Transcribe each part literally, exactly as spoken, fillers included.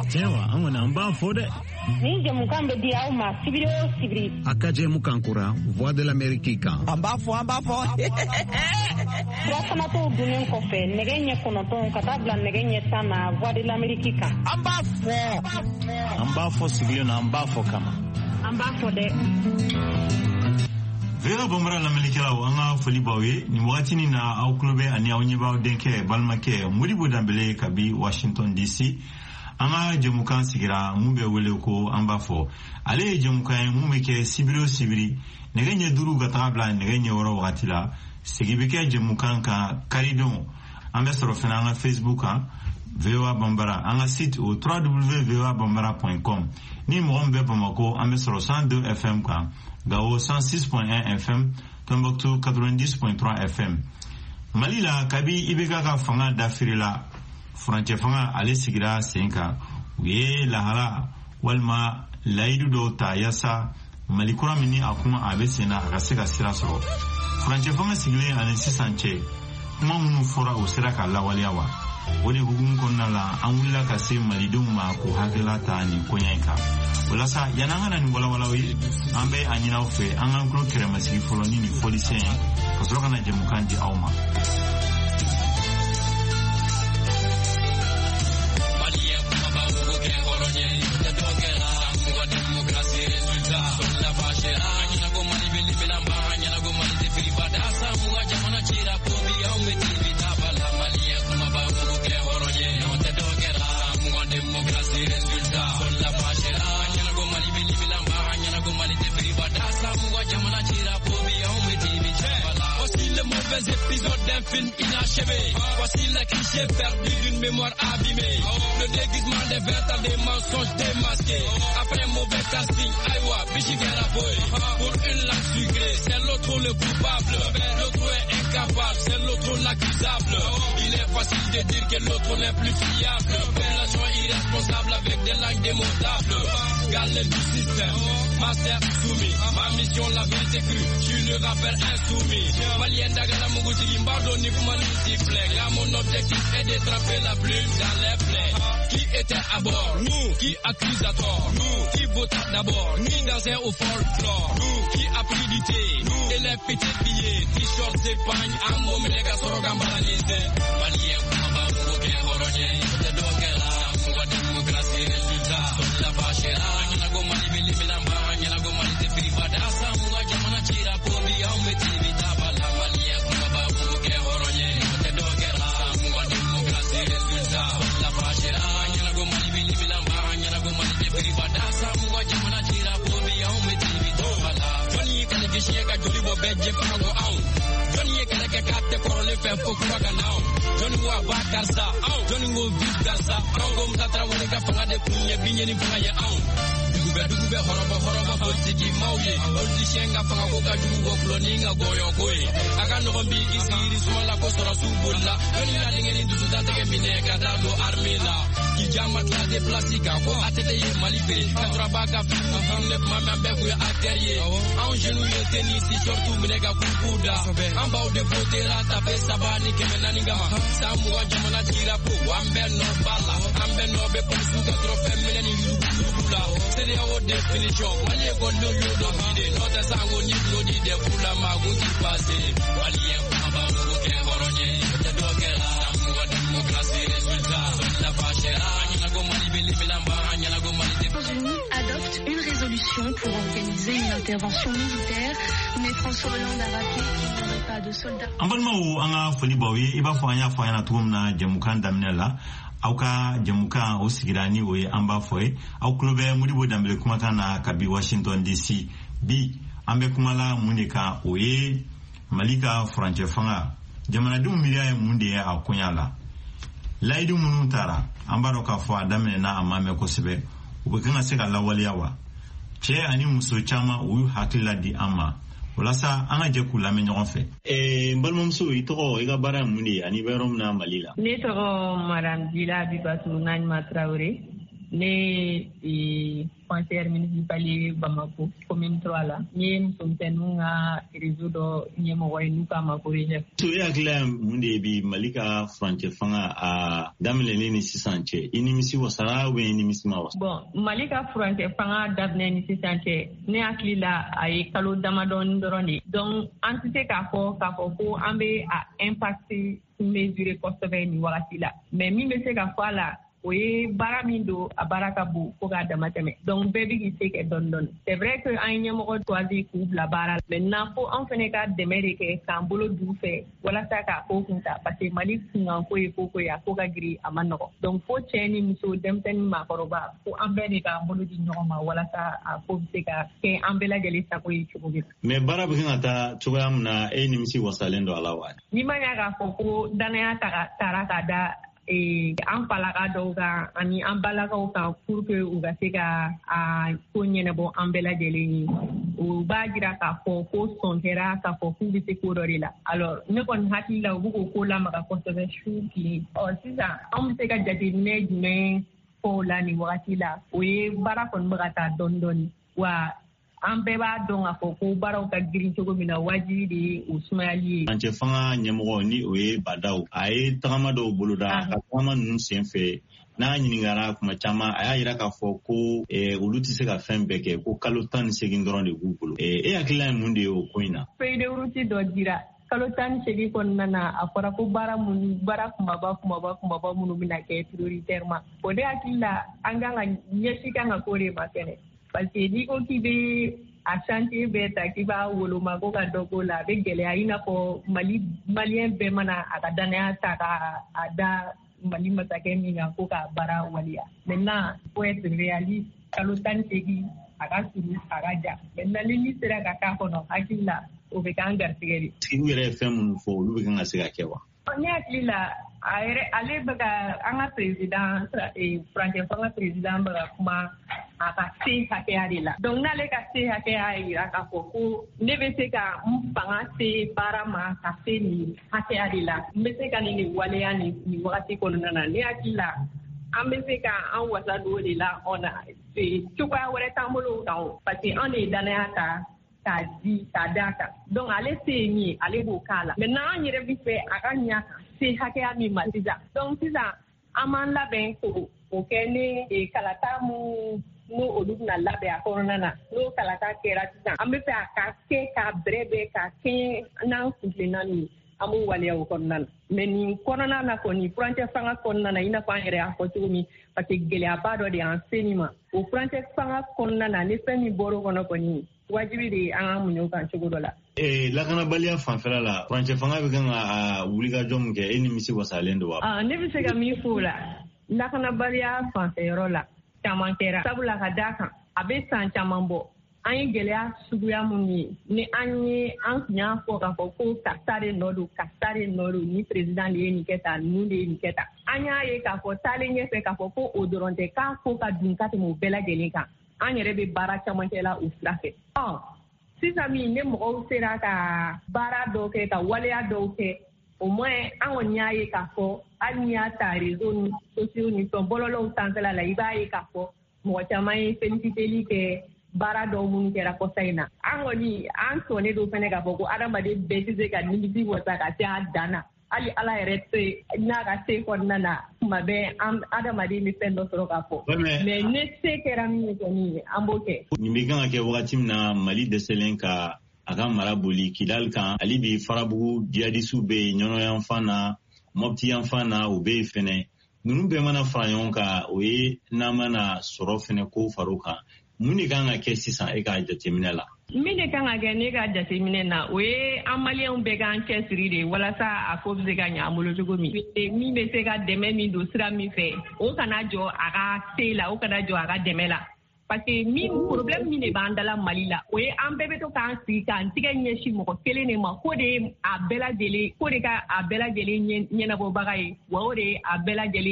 Cewa an wani an ba fo de. Ni jamukan be di aw ma sibiri o sibiri. Akaje mukan kura Voix de l'Amérique kan. An ba fo an ba fo. Furafana to dunen kɔfɛ nɛgɛ ɲɛ kɔnɔntɔn ka taa bila nɛgɛ ɲɛ tan na Voix de l'Amérique kan. An b'a fɔ. An b'a fɔ sigilen na an b'a fɔ kama. An b'a fɔ dɛ. Vera Bambara lamɛnnikɛlaw an ka foli b'aw ye nin wagati nin na aw tulo bɛ ani aw ɲɛbaaw denkɛ balimakɛ Modibo Danbele kabi Washington D C. An ka jɛmukan sigira mun bɛ wele ko an b'a fɔ ale ye jɛmukan ye mun bɛ kɛ sibiri o sibiri nɛgɛ ɲɛ duuru ka taga bila nɛgɛ ɲɛ wɔɔrɔ wagati la sigi bɛ kɛ jɛmukan kan karidenw an bɛ sɔrɔ fana an ka Facebook kan V O A Bambara an ka site o w w w point v o a bambara point com ni mɔgɔ min bɛ Bamako an bɛ sɔrɔ cent deux F M kan Gao cent six point un F M Tombouctou quatre-vingt-dix point trois F M Mali la kabi I B K ka fanga dafiri la furancɛ fanga ale sigira sen kan u ye lahala walima layidu dɔw ta yasa Mali kura min ni a kuma a bɛ sen na a ka se ka sira sɔrɔ furancɛ fanga sigilen ani sisan cɛ kuma minnu fɔra o sera ka lawaleya wa o de hukumu kɔnɔna la an wulila ka se malidenw ma k'u hakilila ta nin koɲɛ in kan walasa yanni an ka na nin walawalaw ye an bɛ a ɲini aw fɛ an k'an tulo kɛrɛmasigi fɔlɔ ni nin fɔlisɛn ye ka sɔrɔ ka na jɛmukan di aw ma. Épisode d'un film inachevé. Voici les clichés perdus d'une mémoire abîmée. Le déguisement des vêtements, des mensonges démasqués. Après un mauvais casting, Aïwa, Bichigera Boy. Pour une langue sucrée, c'est l'autre le coupable. L'autre est incapable, c'est l'autre l'accusable. Il est facile de dire que l'autre n'est plus fiable. Relation irresponsable avec des langues démontables. Galère du système, master soumis. Ma mission, la vérité crue. Je suis le rappeur insoumis. Malien d'Agala Mougouti, Mbardoni pour mon sifflet. Là, mon objectif est d'attraper la plume dans les plaies. Qui était à bord? Nous. Qui accuse à tort? Nous. Qui vota d'abord? Ni dansait au folklore? Nous. Qui a pris du thé? Nous. Et les petits billets, t-shirt, s'épagne, ambo, mais les gars sont gambanisés. Malien, Bamba, Mougouti, Horodien, c'est Dokela, Mouga démocratie, résultat, sur la bâchera. Nyanago Malibili, Milamba, Nyanago Malite, Fribada, Samuga, Jamana, Chira, Kobi, Aumeti, Vitabala, Malien, Bamba, Mougouti, Horodien, c'est Dokela, Mouga démocratie, résultat, sur la bâchera. Nyanago Malibili, Milamba, Nyanago Malite, Fribada, Samuga, Jamana, Chira, Kobi, Aumeti, Vitabala. Johnny, Kalekishia, Jolibo, Bedje, Pago, Au. Johnny, Kalekate, Korole, Fempo, Kumaganao. Johnny wa Bakarsa, Johnny wo Vikarsa, Kongo Mtatra Woneka Fanga de Kunye Binyeni Fanga Au. Dugube Dugube Horoba Horoba Politiki Mauye, Politishenga Fanga Woka Dugo Floninga Goyo Goy. Agano Bigi Siri Sumala Kosora Subulla, Johnny la Lingeni Dusuta Teke Mineka Dalo Armela. Kijama Kla de Plasika, Ko Atelier Malife, Katrabaka Fimu, Hamlet Mama Beku Atelier. En genou et tennis, surtout Minega Kukuda. En bas de Potera, Tapé Sabani Kemenanigama. Samuwa jamana tira po ambe no bala ambe no be ponsu ka trofe meleni lula sele o definition wale go no yo do bide no ta sango ni no di de fula magu ti passe wale amba go ke horonye te do ke la samuwa démocratie résultat la fachera nyana go mali bili bilamba nyana go mali de adopte une résolution pour organiser une intervention militaire mais François Hollande a rappelé qu'il n'y aurait pas de soldats. Ambalmaou anga foli bawe iba fo anya fo yana tugumna jamukan damnela auka jamukan o sigirani o amba foe au klobe Modibo Danbele kuma kana kabi Washington D C bi ambe kumala munika oye malika franche fanga jamana dum miliya munde ya akunyala laidu munutara ambaro ka fo adamene na amame ko sebe ubekanga seka lawaliyawa che ani muso chama uyu hakila di ama walasa an ka jɛ k'u lamɛn ɲɔgɔn fɛ. Ɛɛ n balimamuso i tɔgɔ i ka baara ye mun de ye ani i bɛ yɔrɔ min na Mali la. Ne tɔgɔ Madame Dila Abibatu Naɲuma Traoré. ne e conseiller municipal Bamako commune trois la ni musomtenu nga réseau do nyemo way nuka ma corriger to ya kila munde bi malika franche fanga a damle ni sisanche inimisi wasara we inimisi ma wasa bon malika franche fanga dabne ni sisanche ne akila ay kalo damadon doroni donc entité ka ko ka ko ko ambe a impacter mesurer kosebe ni wakati la mais mi me se ka fala oui, baramindo a barakabu pour garder ma teme. Donc, baby qui sait que donne donne. C'est vrai que un yémo choisi coupe la barre. Maintenant, faut en faire cas de mériter quand boulot du fait. Voilà ça qu'a aucunta parce que malik n'en faut y faut y a faut gris à manoro. Donc, faut chaîner miso demten ma koroba. Faut en faire cas boulot du normal. Voilà ça à faut c'est qu'à qu'un embella de l'ista pour y trouver. Mais barab kinata chugam na e nimisi wasalendo alawa. Ni manya ga foko dana tara tara kada. Et en parlant d'oga, ani en parlant pour que ou ga sega a konye na bon ambela geleni ou ba gira ka fo ko sontera ka fo ku bi se ko dorila alors ne kon hati la bu ko la ma ka conserver chou ki o sisa am se ka jadi ne me ko la ni wati la we bara kon ba ta don don wa ambe ba don a fo ko bara ka girin to mina waji di usmali anje fanga nyemo ni we badau ai tama do buluda ka tama nun senfe na nyingara kuma chama aya ira ka fo ko e uluti se ka fembe ke ko kalotan segin doron de google e e akila munde o koina pe de uruti do dira kalotan segi kon nana afara ko bara mun bara kuma ba kuma ba kuma ba mun mina ke prioritaire ma ko de akila anganga nyeshika ngakore makene parce que ni ko ki be a chantier be ta ki ba wolo ma ko ka dogo la be gele aina ko mali malien be mana aga dana ta ka ada mali matake mi nga ko ka bara walia maintenant faut être réaliste kalotan tegi aga suru aga ja maintenant ni sera ka ka kono akila o be kan gartigeri ti were fem fo lu be kan asiga kewa ni akila aire ale baga anga president e franche fanga president baga kuma aka se hake adila donc na le ka se hake ai aka foko ne be se ka mpanga se barama ka se ni hake adila me se ka ni wale ya ni ni wakati ko nana ni akila ambe se ka an wasa do de la ona se tukwa wale tambolo ka parce que on est dans ata ta di ta data donc ale se ni ale bo kala maintenant ni rebi fe aka nya se hake ami maliza donc sisa aman la ben ko o kene e kalata mu no olugna labe a corona no kalata kera tisa ambe pe aka ke ka brebe ka ke na kutlina ni amu wale o corona meni corona na ko ni frante fanga corona na ina kwa ere a ko tumi parce que gele abado de enseignement o frante fanga corona na ne feni boro kono ko ni wajibi de an munyo kan chugodola eh la kana balia fanfela la frante fanga be kan a wuliga jom ke eni misi wasalendo wa ah ne bi se ga mi fula la kana balia fanfela la tamankera sabula kadaka abe san chamambo an gelea suguya muni ni anye an nya ko ka ko kasare nodu kasare nodu ni president le ni keta nu le ni keta anya ye ka ko tale nye fe ka ko odoronte ka ko ka dunka te mo bela gelika an yere be bara tamankela usrafe oh si sami ne mo sera ka bara do ke ka wale ya do ke au moins an nya ye ka ko anya ta réseau sociaux ni ton bololo tankala la iba ye ka ko mo chamai feliciteli ke bara do mun kera ko sayna angoni an sone do fene ga boko adama de betize ga nimbi wota ka ta dana ali ala rete na ga se ko nana mabe adama de mi fendo soro ka ko mais ne se kera mi ko ni amboke ni mi ganga ke wakati na mali de selenka aga marabuli kidal kan ali bi farabu diadisu be nyono yan fana mopti yan fana u be fene nunu be mana fayon ka o ye na mana soro fene ko faruka muni ganga ke sisan e ka jatemina la mine kan ga ne ga jatemina na we amalian be ga ke siri de wala sa a ko be ga nya amulo jogo mi mi be se ga deme mi do sira mi fe o kana jo aga tela o kana jo aga demela parce que mi problème mi ne bandala malila we an bebe to kan si kan tiga nyeshi mo ko kele ne ma ko de a bela dele ko de ka a bela dele nyena bo bagaye wa o de a bela dele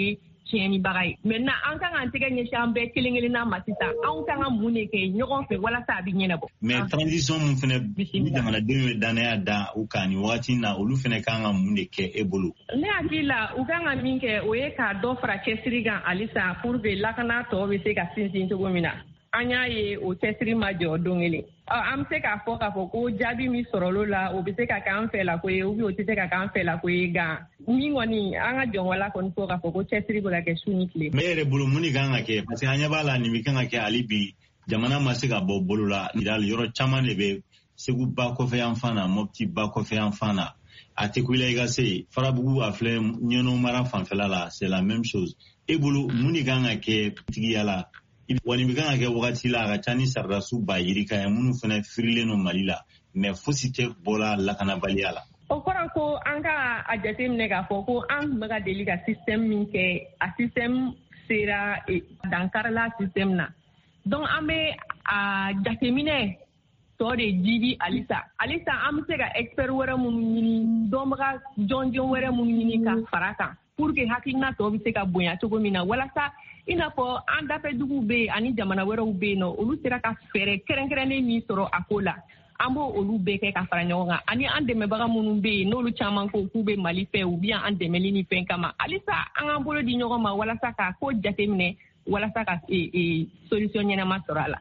tiɲɛni baga ye maintenant an kan k'an tɛgɛ ɲɛsin an bɛɛ kelen kelenna ma sisan anw kan ka mun de kɛ ɲɔgɔn fɛ walasa a bɛ ɲɛnabɔ. mais transition mun fana ni jamanadenw ye danaya da u kan ni wagati na olu fana kan ka mun de kɛ e bolo. ne hakili la u kan ka min kɛ o ye ka dɔ fara cɛsiri kan halisa pour que lakana tɔ bɛ se ka sinsin cogo min na an y'a ye o cɛsiri ma jɔ don kelen. an bɛ se k'a fɔ k'a fɔ ko jaabi min sɔrɔlo la o bɛ se ka kɛ an fɛ la ko ye ou bien o tɛ se ka kɛ an fɛ la ko ye nka min kɔni an ka jɔnwala kɔni fɔ k'a fɔ ko cɛsiri bɛ ka kɛ su ni tile. mais e yɛrɛ bolo mun de kan ka kɛ parce que an ɲɛ b'a la nin bɛ kan ka kɛ hali bi jamana ma se ka bɔ bolo la yɔrɔ caman de bɛ Segu ba kɔfɛ yan fan na Mopti ba kɔfɛ yan fan na a tɛ kuyila i ka se Farabugu a filɛ Ɲɔnɔ mara fanfɛla la c'est la même chose e bolo mun de kan ka kɛ tigiya la wani bɛ kan ka kɛ wagati la a ka ca ni saridasu ba yirika ye minnu fana firilen no Mali la mais fosi tɛ bɔra lakanabaliya la. o kɔrɔ ko an ka a jateminɛ k'a fɔ ko an tun bɛ ka deli ka système min kɛ a système sera dankarila système na donc an bɛ a jateminɛ tɔ de jiidi halisa halisa an bɛ se ka expert wɛrɛ minnu ɲini dɔnbaga jɔnjɔn wɛrɛ minnu ɲini ka fara kan pour que hakilina tɔ bɛ se ka bonya cogo min na walasa i n'a fɔ an dafɛduguw bɛ yen ani jamana wɛrɛw bɛ yen nɔ olu sera ka fɛɛrɛ kɛrɛnkɛrɛnnen min sɔrɔ a ko la an b'o olu bɛɛ kɛ ka fara ɲɔgɔn kan ani an dɛmɛbaga minnu bɛ yen n'olu caman ko k'u bɛ Mali fɛ u bɛ an dɛmɛli ni fɛn kama halisa an k'an bolo di ɲɔgɔn ma walasa ka ko jateminɛ walasa ka solution ɲɛnama sɔrɔ a la.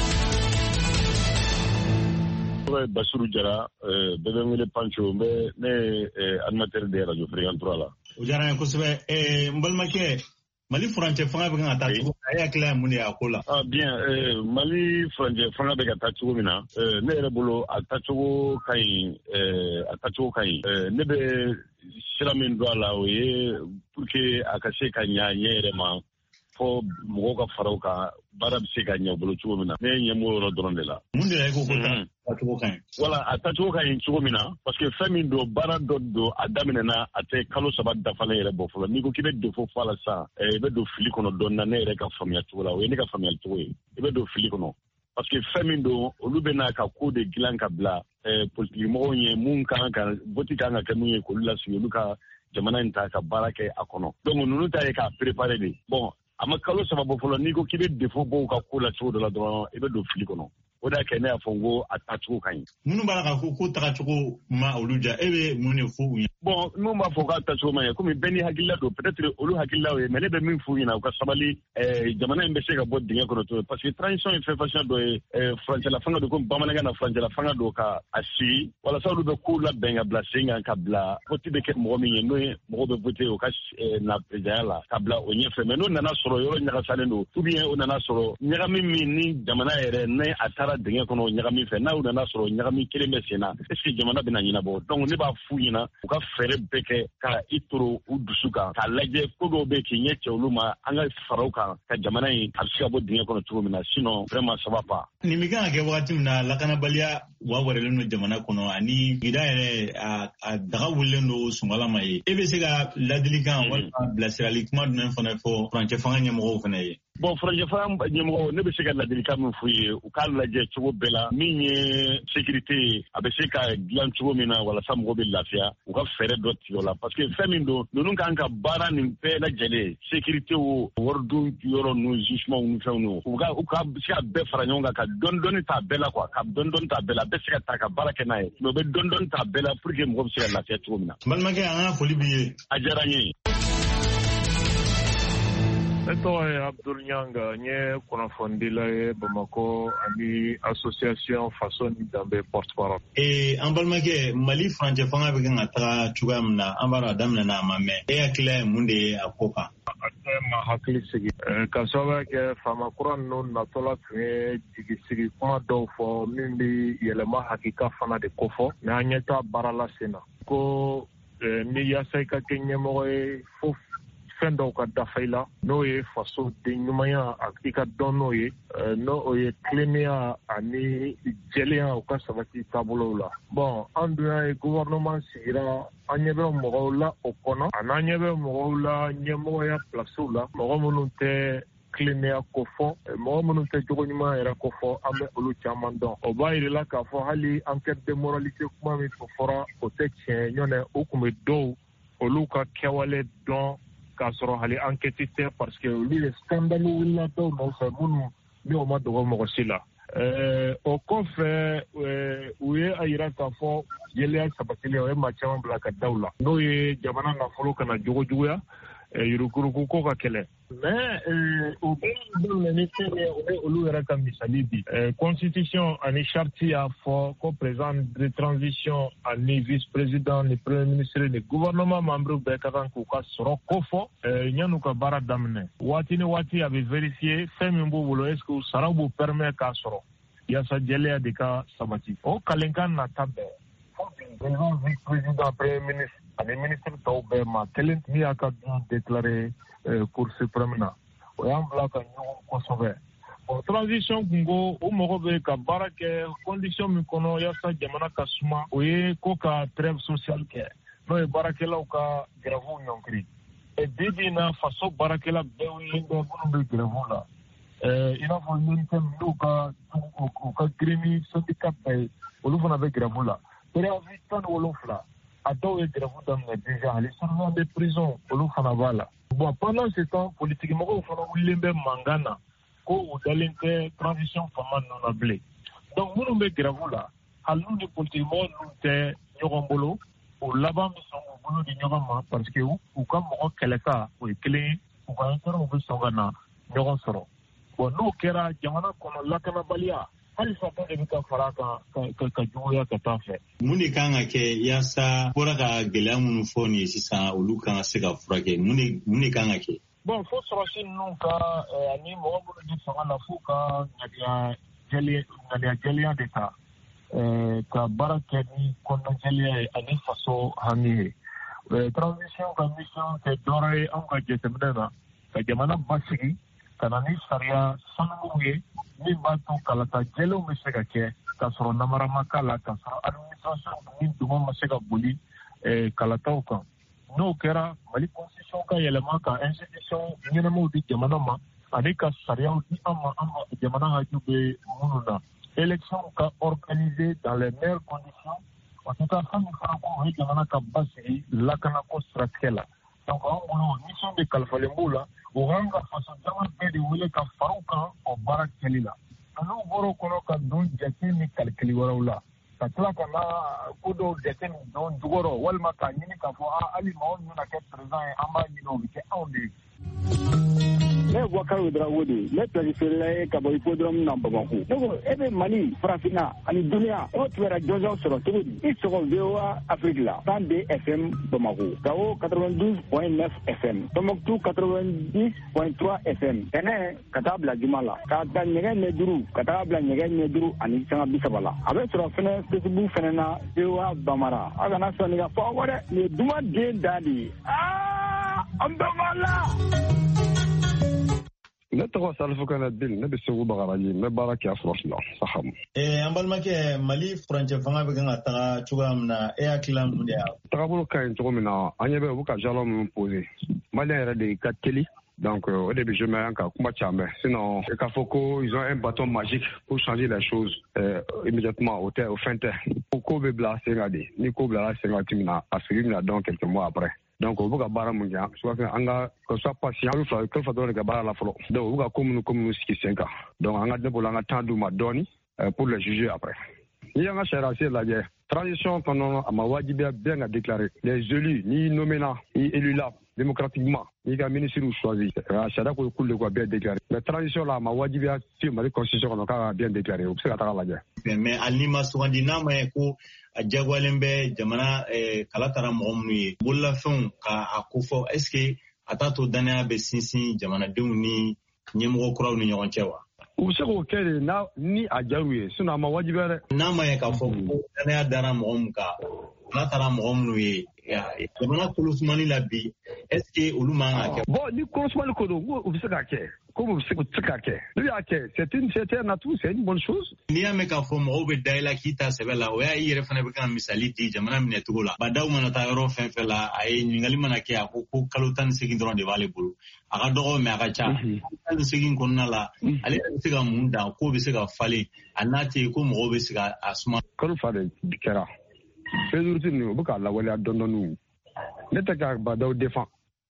Basiru Jara bɛɛ bɛ wele Pancho bɛ ne animateur de radio Fréquence trois la. O diyara n ye kosɛbɛ n balimakɛ Mali furancɛ fanga bɛ kan ka taa cogo a ye hakili ye mun de y'a ko la. ah bien Mali furancɛ fanga bɛ ka taa cogo min na ne yɛrɛ bolo a taacogo ka ɲi a taacogo ka ɲi ne bɛ sira min don a la o ye pour que a ka se ka ɲɛ ɲɛ yɛrɛ ma fɔ mɔgɔw ka faraw kan baara bɛ se ka ɲɛ bolo cogo min na ne ye ɲɛmɔgɔ yɔrɔ dɔrɔn de la. mun de la e ko ko taacogo ka ɲi. Voilà a taacogo ka ɲi cogo min na parce que fɛn min don baara dɔ don a daminɛna a tɛ kalo saba dafalen yɛrɛ bɔ fɔlɔ n'i ko k'i bɛ défaut fɔ a la sisan i bɛ don fili kɔnɔ dɔɔnin na ne yɛrɛ ka faamuya cogo la o ye ne ka faamuyali cogo ye i bɛ don fili kɔnɔ parce que fɛn min don olu bɛ n'a ka ko de dilan ka bila politiki mɔgɔw ye mun kan ka vote kan ka kɛ mun ye k'olu lasigi olu ka jamana in ta ka baara kɛ a kɔnɔ donc ninnu ta ye k'a préparer de bon a ma kalo saba bɔ fɔlɔ n'i ko k'i bɛ défaut bɔ u ka ko la cogo dɔ la dɔrɔn i bɛ don fili kɔnɔ o de y'a kɛ ne y'a fɔ n ko a taacogo ka ɲi. minnu b'a la k'a fɔ ko tagacogo ma olu ja e bɛ mun de fɔ u ye. bon minnu b'a fɔ k'a taacogo ma ɲɛ komi bɛɛ ni hakilila don peut-être olu hakililaw ye mais ne bɛ min f'u ɲɛna u ka sabali jamana in bɛ se ka bɔ dingɛ kɔnɔ cogo parce que transition ye fɛn fasiya dɔ ye furancɛla fanga don komi bamanankan na furancɛla fanga don ka a sigi walasa olu bɛ kow labɛn ka bila sen kan ka bila vote bɛ kɛ mɔgɔ min ye n'o ye mɔgɔw bɛ vote o ka na présidenya la ka bila o ɲɛfɛ mais n'o nana sɔrɔ yɔrɔ ɲagasalen don ou bien o nana sɔrɔ ɲagami min ni jamana yɛrɛ ne a taara dingɛ kɔnɔ ɲagami fɛ n'aw nana sɔrɔ ɲagami kelen bɛ sen na est ce que jamana bɛna ɲɛnabɔ donc ne b'a f'u ɲɛna u ka fɛɛrɛ bɛɛ kɛ ka i toro u dusu kan k'a lajɛ ko dɔw bɛ k'i ɲɛ cɛ olu ma an ka faraw kan ka jamana in a bɛ se ka bɔ dingɛ kɔnɔ cogo min na sinon vraiment ça va pas. nin bɛ kan ka kɛ wagati min na lakanabaliya wawɛrɛlen don jamana kɔnɔ ani gida yɛrɛ a daga wulilen don sunkala ma ye e bɛ se ka ladilikan walima bilasirali kuma jumɛn fana fɔ furancɛ fanga ɲɛmɔgɔw fana ye. bon furancɛ fanga ɲɛmɔgɔw ne bɛ se ka ladilikan min f'u ye u k'a lajɛ cogo bɛɛ la min ye sécurité ye a bɛ se ka dilan cogo min na walasa mɔgɔw bɛ lafiya u ka fɛɛrɛ dɔ tigɛ o la parce que fɛn min don ninnu kan ka baara nin bɛɛ lajɛlen sécurité o waridun yɔrɔ ninnu jugement ni fɛnw ninnu u ka u ka se ka bɛɛ fara ɲɔgɔn kan ka dɔɔni dɔɔni ta bɛɛ la quoi ka dɔɔni dɔɔni ta bɛɛ la bɛɛ se ka ta ka baara kɛ n'a ye mais u bɛ dɔɔni dɔɔni ta bɛɛ la pour que mɔgɔw bɛ se ka lafiya cogo min na. balimakɛ an ka foli b'i ye. a diyara n ye. ne tɔgɔ ye Abdul Nyanga n ye kunnafonidila ye Bamakɔ ani association faso ni danbe porte-parole. ee an balimakɛ Mali furancɛ fanga bɛ kan ka taga cogoya min na an b'a dɔn a daminɛna a ma mɛn e hakili ye mun de ye a ko kan. a tɛ ma hakili sigi ka sababu kɛ faama kura ninnu natɔla tun ye jigisigi kuma dɔw fɔ min bɛ yɛlɛma hakika fana de kofɔ mais an ɲɛ t'a baara la sen na ko ni yaasa i ka kɛ ɲɛmɔgɔ ye fo fɛn dɔw ka dafa i la n'o ye faso den ɲumanya i ka dɔn n'o ye n'o o ye tilennenya ani jɛlenya u ka sabati taabolow la bon an dun y'a ye gouvernement sigira an ɲɛ bɛ mɔgɔw la o kɔnɔ a n'an ɲɛ bɛ mɔgɔw la ɲɛmɔgɔya pilasiw la mɔgɔ minnu tɛ tilennenya ko fɔ mɔgɔ minnu tɛ jogo ɲuman yɛrɛ ko fɔ an bɛ olu caman dɔn o b'a yirila k'a fɔ hali enquête de moralité kuma min fɔra o tɛ tiɲɛ ɲɔnɛ o tun bɛ dɔw olu ka kɛwale dɔn k'a sɔrɔ hali enquête tɛ parce que olu ye scandale wulila dɔw nɔfɛ minnu ni o ma dogo mɔgɔ si la. O kɔfɛ u ye a yira k'a fɔ jɛlenya sabatilen o ye maa caman bila ka daw la n'o ye jamana nafolo kana jogo juguya yurukuruku ko ka kɛlɛ mais o bɛ daminɛ ni fɛn ye o ye olu yɛrɛ ka misali bi constitution ani charte y'a fɔ ko président de transition ani vice président ni premier ministre ni gouvernement membre bɛɛ ka kan k'u ka sɔrɔ ko fɔ yan'u ka baara daminɛ waati ni waati a bɛ vérifier fɛn min b'u bolo est ce que u sara b'u permet k'a sɔrɔ yaasa jɛlenya de ka sabati o kalenkan nata bɛɛ fo président vice président premier ministre ani ministre tɔw bɛɛ ma kelen min y'a ka dun déclaré cour suprême na o y'an bila ka ɲɔgɔn kosɛbɛ bon transition kun ko o mɔgɔ bɛ ka baara kɛ condition min kɔnɔ yaasa jamana ka suma o ye ko ka trêve sociale kɛ n'o ye baarakɛlaw ka grève ɲɔnkiri et bi bi in na faso baarakɛla bɛɛ wililen bɛ minnu bɛ grève la i n'a fɔ UNICEF n'u ka u ka gremi syndicat bɛɛ olu fana bɛ grève la préavis tan ni wolonfila a dɔw ye grève daminɛ déjà hali surveillant de prison olu fana b'a la bon pendant ce temps politique mɔgɔw fana wulilen bɛ mankan na ko u dalen tɛ transition fama ninnu na bilen donc minnu bɛ grève la hali n'u ni politique mɔgɔ ninnu tɛ ɲɔgɔn bolo o laban bɛ sɔn k'u bolo di ɲɔgɔn ma parce que u ka mɔgɔ kɛlɛta o ye kelen ye u ka intérêt bɛ sɔn ka na ɲɔgɔn sɔrɔ bon n'o kɛra jamana kɔnɔ lakanabaliya hali sa de bɛ ka fara kan ka juguya ka taa fɛ. Mun de kan ka kɛ yaasa bɔra ka gɛlɛya minnu fɔ nin ye sisan olu kan ka se ka furakɛ mun de kan ka kɛ. Bon fo sɔrɔsi ninnu ka ani mɔgɔ minnu bɛ fanga la f'u ka ŋaniya jɛlenya de ta ka baara kɛ ni kɔnɔnajɛlenya ye ani faso hami ye. Transition ka mission tɛ dɔwɛrɛ ye anw ka jateminɛ na ka jamana basigi ka na ni sariya sanuw ye min b'a to kalata jɛlenw bɛ se ka kɛ k'a sɔrɔ namara ma k'a la k'a sɔrɔ administration ni duma ma se ka boli kalataw kan n'o kɛra Mali constitution ka yɛlɛma ka institution ɲɛnamaw di jamana ma ani ka sariyaw di an ma an ma jamana hakili bɛ minnu na élection ka organiser dans les meilleures conditions en tout cas fɛn min fana ko o ye jamana ka basigi lakanako siratigɛ la donc an bolo mission de kalifalen b'u la o kan ka faso jama bɛɛ de wele ka fara u kan o baara kɛli la n'u bɔra o kɔnɔ ka don jate ni kalikili wɛrɛw la ka tila ka na ko dɔw jate ni don jugɔrɔ walima k'a ɲini k'a fɔ hali maa min bɛna kɛ président ye an b'a ɲini o bɛ kɛ anw de ye. Ne ye Boubacar Ouedraogo de ye ne planifiera ye ka bɔ hippodrome na Bamako ne ko e bɛ Mali farafinna ani duniya o tun bɛ jɔnjɔn sɔrɔ cogo di i sɔgɔ V O A Afrique la cent deux F M Bamako Gao quatre-vingt-douze point neuf F M Tombouctou quatre-vingt-dix point trois F M Tɛnɛ ka taa bila Juma la ka taa ɲɛgɛn ɲɛ duuru ka taa bila ɲɛgɛn ɲɛ duuru ani sanga bi saba la a bɛ sɔrɔ fɛnɛ Facebook fɛnɛ na V O A Bamara a kana sɔnni ka fɔ aw dɛ nin ye Duma den da de ye aa an bɛɛ b'a la. Ne tɔgɔ Salifu Kane Bin ne bɛ Segu Bagaraji n bɛ baara kɛ Afros la Saham. An balimakɛ Mali furancɛ fanga bɛ kan ka taga cogoya min na e hakilila mun de y'a. Tagabolo ka ɲi cogo min na an ɲɛ bɛ u bɛ ka jalon minnu posé Malien yɛrɛ de ka teli donc o de bɛ jouer an ka kuma caman sinon k'a fɔ ko ils ont un bâton magique pour changer les choses euh, immédiatement o tɛ o fɛn tɛ ko ko bɛ bila sen kan de ni ko bilala sen kan min na a sigi bɛna dɔn quelques mois après. Donc o bɛ ka baara mun kɛ soit an ka que soit patient an bɛ fila kalifa dɔrɔn de ka baara la fɔlɔ donc u bɛ ka ko minnu ko minnu sigi sen kan donc an ka débolo an ka temps d'u ma dɔɔni pour les juger après. N'i y'an ka sariya sen lajɛ transition kɔnɔ a ma wajibiya bɛɛ ka déclarer les élus n'i nommé na i élu la démocratiquement n'i ka ministre choisi sariya ko k'olu de ka bɛɛ déclarer mais transition la a ma wajibiya si Mali constitution kɔnɔ k'a ka bien déclarer o bɛ se ka taga lajɛ. Mais hali n'i ma sugandi n'a ma ye ko a jagoyalen bɛ jamana kala taara mɔgɔ minnu ye bololafɛnw k'a ko fɔ est ce que a t'a to danaya bɛ sinsin jamanadenw ni ɲɛmɔgɔ kuraw ni ɲɔgɔn cɛ wa. U bɛ se k'o kɛ de ni a diyar'u ye sinon a ma wajibiya dɛ. N'a ma ye k'a fɔ ko danaya dara mɔgɔ min kan kala taara mɔgɔ minnu ye jamana kolosumani la bi est ce que olu man ka kɛ. Bon ni kolosumani ko don u bɛ se k'a kɛ. Comme c'est que tu kake. Lui a que c'est une c'est un atout, c'est une bonne chose. Ni ya me ka fo mo be dai la kita sebe la o ya yere fana be kan misali di jamana mine tugo la. Badaw mana ta yoro fen fe la ay ngali mana ke ko ko kalotan segin dron de vale bulu. Aga dogo me aga cha. Tan segin konna la. Ale se ga munda ko be se ga fale. Anati ko mo be se ga asma. Kalu fale dikera. Fezurti ni o buka la wala dondonu. Ne ta ka badaw défend.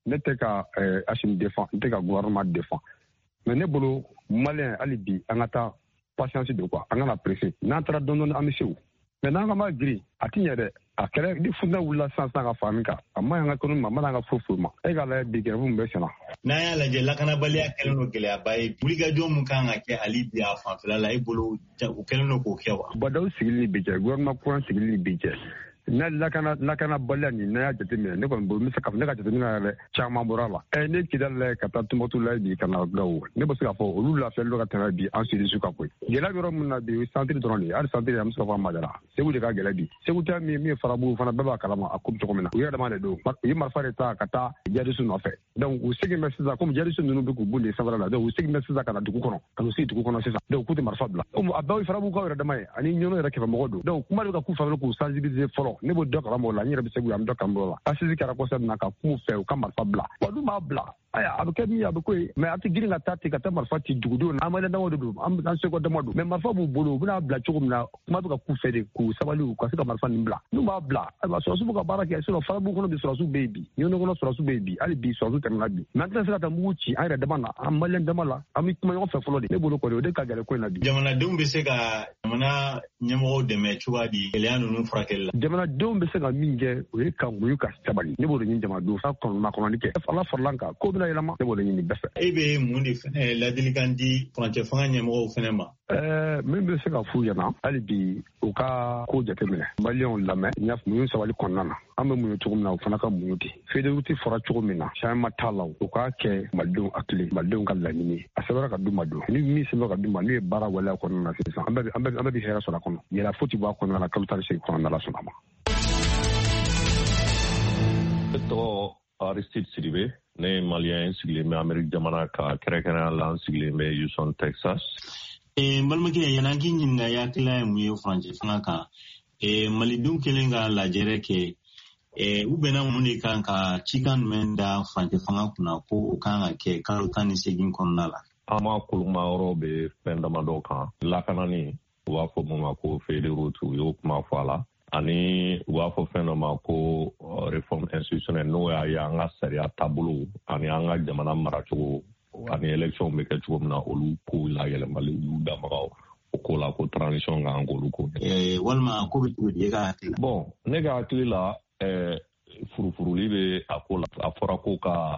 ne tɛ ka Assimi défend n tɛ ka gouvernement défend mais ne bolo malien hali bi an ka taa patience de quoi an kana pressé n'an taara dɔɔni dɔɔni an bɛ se o mais n'an ka ma giri a ti ɲɛ dɛ a kɛlɛ ni funɛ wulila sisan sisan ka fara min kan a ma y'an ka économie ma a ma n'an ka foyi foyi ma e ka lajɛ bi grève min bɛ senna. N'an y'a lajɛ lakanabaliya kɛlen don gɛlɛyaba ye wulikajɔ mun kan ka kɛ hali bi a fanfɛla la e bolo o kɛlen don k'o kɛ wa. Badawu sigili bi kɛ gouvernement kura sigili bi kɛ n'a lakana lakanabaliya nin n'a y'a jateminɛ ne kɔni bolo n bɛ se ka ne ka jateminɛ yɛrɛ caman bɔra la ɛ ne Kidali la ka taa Tombouctou la bi ka na Gawo ne bɛ se k'a fɔ olu lafiyalen don ka tɛmɛ bi an Sudisi kan koyi gɛlɛya bɛ yɔrɔ min na bi o ye centre dɔrɔn de ye hali centre an bɛ se ka fɔ a Madara Segu de ka gɛlɛ bi Segu ta min min farabu fana bɛɛ b'a kalama a ko cogo min na u yɛrɛ dama de don u ye marifa de ta ka taa jadisu nɔfɛ donc u segin bɛ sisan komi jadisu ninnu bɛ k'u boli sanfɛla la donc u segin bɛ sisan ka na dugu kɔnɔ ka n'u sigi dugu kɔnɔ sisan donc k'u tɛ marifa bila komi a bɛɛ ye farabukaw yɛrɛ dama ye ani ɲɔnɔ yɛrɛ kɛmɛmɔgɔ don donc kuma de bɛ ka k'u fɛ k'u sensibiliser fɔlɔ ne b'o dɔ kalama la n yɛrɛ bɛ se k'u an bɛ dɔ kalama la asisi kɛra kɔsɛbɛ na ka k'u fɛ u ka marifa bila wa n'u m'a bila aya a bɛ kɛ min ye a bɛ ko ye mais a tɛ girin ka taa ten ka taa marifa ci dugudenw na amadu dama de don an seko dama don mais marifa b'u bolo u bɛna bila cogo min na kuma bɛ ka k'u fɛ de k'u sabali u ka se ka marifa nin bila n'u b'a bila ayiwa sɔrɔsiw bɛ ka baara kɛ sinon farabu kɔnɔ bi sɔrɔsiw bɛ yen bi ɲɔnɔ kɔnɔ sɔrɔsiw bɛ yen bi hali bi sɔrɔsiw tɛmɛna bi mais an tɛna se ka taa mugu ci an yɛrɛ dama na an maliyɛn dama la an bɛ kuma ɲɔgɔn fɛ fɔlɔ de ne bolo kɔni o de ka gɛlɛn ko in na bi. Jamanadenw bɛ se ka jamana ɲɛmɔgɔw dɛmɛ cogoya di gɛlɛya ninnu furakɛli la. Jamanadenw bɛ se ka min kɛ o ye ka muɲu ka sabali ne b'o de ɲini jamanadenw fɛ kɔnɔmakɔnɔli kɛ ala farala kan ko bɛna yɛlɛma ne b'o de ɲini bɛɛ fɛ. E bɛ mun de fɛnɛ ladilikan di furancɛ fanga ɲɛmɔgɔw fɛnɛ ma. Ɛɛ min bɛ se ka f'u ɲɛna hali bi u ka ko jateminɛ maliyɛnw lamɛn n y'a fɔ muɲu sabali kɔnɔna na an bɛ muɲu cogo min na o fana ka muɲu ten fédéralité fɔra cogo min na changement t'a la o k'a kɛ malidenw hakili malidenw ka laɲini a sɛbɛnna ka d'u ma don ni min sɛbɛnna ka d'u ma n'u ye baara waleya kɔnɔna na sisan an bɛɛ an bɛɛ an bɛɛ bɛ hɛrɛ sɔrɔ a kɔnɔ yɛlɛ foyi tɛ bɔ a kɔnɔna na kalo tan ni seegin kɔnɔna la sɔnna ma. Ne tɔgɔ Aristide Sidibe ne ye maliyɛn sigilen bɛ Amérique jamana ka kɛrɛnkɛrɛnya la n sigilen bɛ Houston Texas. N balimakɛ yan'an k'i ɲininka i hakilila ye mun ye furancɛ fanga kan malidenw kɛlen ka lajɛrɛ kɛ u bɛnna mun de kan ka cikan jumɛn da furancɛ fanga kunna ko o kan ka kɛ kalo tan ni seegin kɔnɔna la. An ma koloma yɔrɔ bɛ fɛn damadɔ kan lakanani u b'a fɔ mun ma ko fédéraux u y'o kuma fɔ a la ani u b'a fɔ fɛn dɔ ma ko réforme institutionnelle n'o y'a ye an ka sariya taabolo ani an ka jamana maracogo ani élection bɛ kɛ cogo min na olu kow layɛlɛmali olu damagaw o ko la ko transition kan k'olu ko. Walima ko bɛ cogo di e ka hakili la. Bon ne ka hakili la furufuruli bɛ a ko la a fɔra ko ka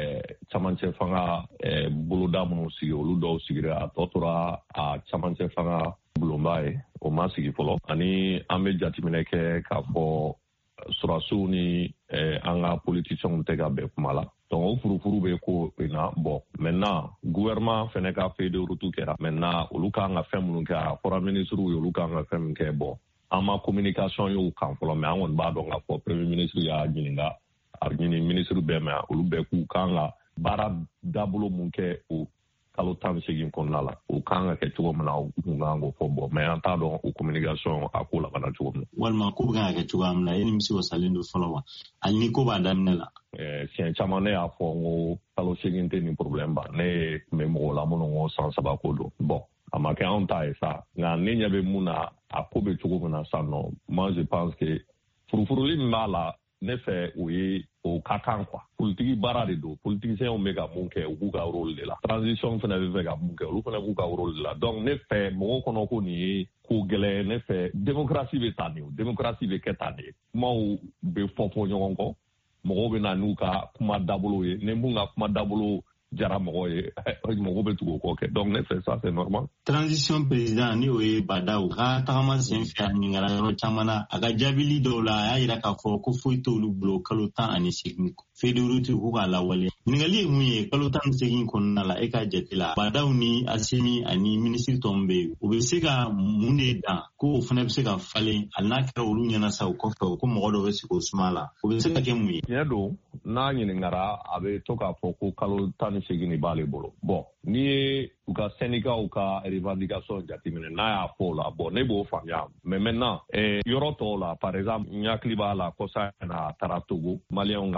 camancɛ fanga boloda minnu sigi olu dɔw sigira a tɔ tora a camancɛ fanga bulonba ye o ma sigi fɔlɔ ani an bɛ jateminɛ kɛ k'a fɔ sɔrɔsiw ni an ka politiciens tɛ ka bɛn kuma la donc o furufuru bɛ ko in na bon maintenant gouvernement fɛnɛ ka fédéraux kɛra maintenant olu kan ka fɛn minnu kɛ a fɔra ministres ye olu kan ka fɛn min kɛ bon an ma communication y'o kan fɔlɔ mais an kɔni b'a dɔn k'a fɔ premier ministre y'a ɲininka a ɲini ministre bɛɛ ma olu bɛɛ k'u kan ka baara dabolo mun kɛ o kalo tan ni seegin kɔnɔna la o kan ka kɛ cogo min na u kun kan k'o fɔ bɔn mais an t'a dɔn o communication a ko la ka na cogo min na. Walima ko bɛ kan ka kɛ cogoya min na e ni misi wasalen don fɔlɔ wa hali ni ko b'a daminɛ la. Siɲɛ caman ne y'a fɔ n ko kalo seegin tɛ nin problème ba ne tun bɛ mɔgɔw la minnu ko san saba ko don bon a ma kɛ anw ta ye sa nka ne ɲɛ bɛ mun na a ko bɛ cogo min na sa nɔ moi je pense que furufuruli min b'a la ne fɛ o ye o ka kan quoi politiki baara de don politiciens bɛ ka mun kɛ u b'u ka rôle de la transition fana bɛ fɛ ka mun kɛ olu fana b'u ka rôle de la donc ne fɛ mɔgɔw kɔnɔ ko nin ye ko gɛlɛn ne fɛ démocratie bɛ taa nin o démocratie bɛ kɛ tan de kumaw bɛ fɔ fɔ ɲɔgɔn kɔ mɔgɔw bɛ na n'u ka kuma dabolo ye ni mun ka kuma dabolo jara mɔgɔ ye mɔgɔ bɛ tugu o kɔ kɛ donc ne fɛ ça c'est normal. Transition président ni o ye Badawu ka tagama sen fɛ a ɲininkala yɔrɔ caman na a ka jaabili dɔw la a y'a jira k'a fɔ ko foyi t'olu bolo kalo tan ani seegin fédéraux k'u k'a lawaleya ɲininkali ye mun ye kalo tan ni seegin kɔnɔna la e ka jate la Badawu ni Asimi ani ministre tɔw bɛ yen u bɛ se ka mun de dan ko o fana bɛ se ka falen hali n'a kɛra olu ɲɛna sa o kɔfɛ ko mɔgɔ dɔ bɛ sigi o suma la o bɛ se ka kɛ mun ye. Tiɲɛ don n'a ɲininkara a bɛ to k'a fɔ ko kalo tan ni seegin de b'ale bolo bon n'i ye u ka syndicat ka revendication jateminɛ n'a y'a fɔ o la bon ne b'o faamuya mais maintenant yɔrɔ tɔw la par exemple n hakili b'a la kɔsa na a taara Togo maliyɛnw ka fɛn na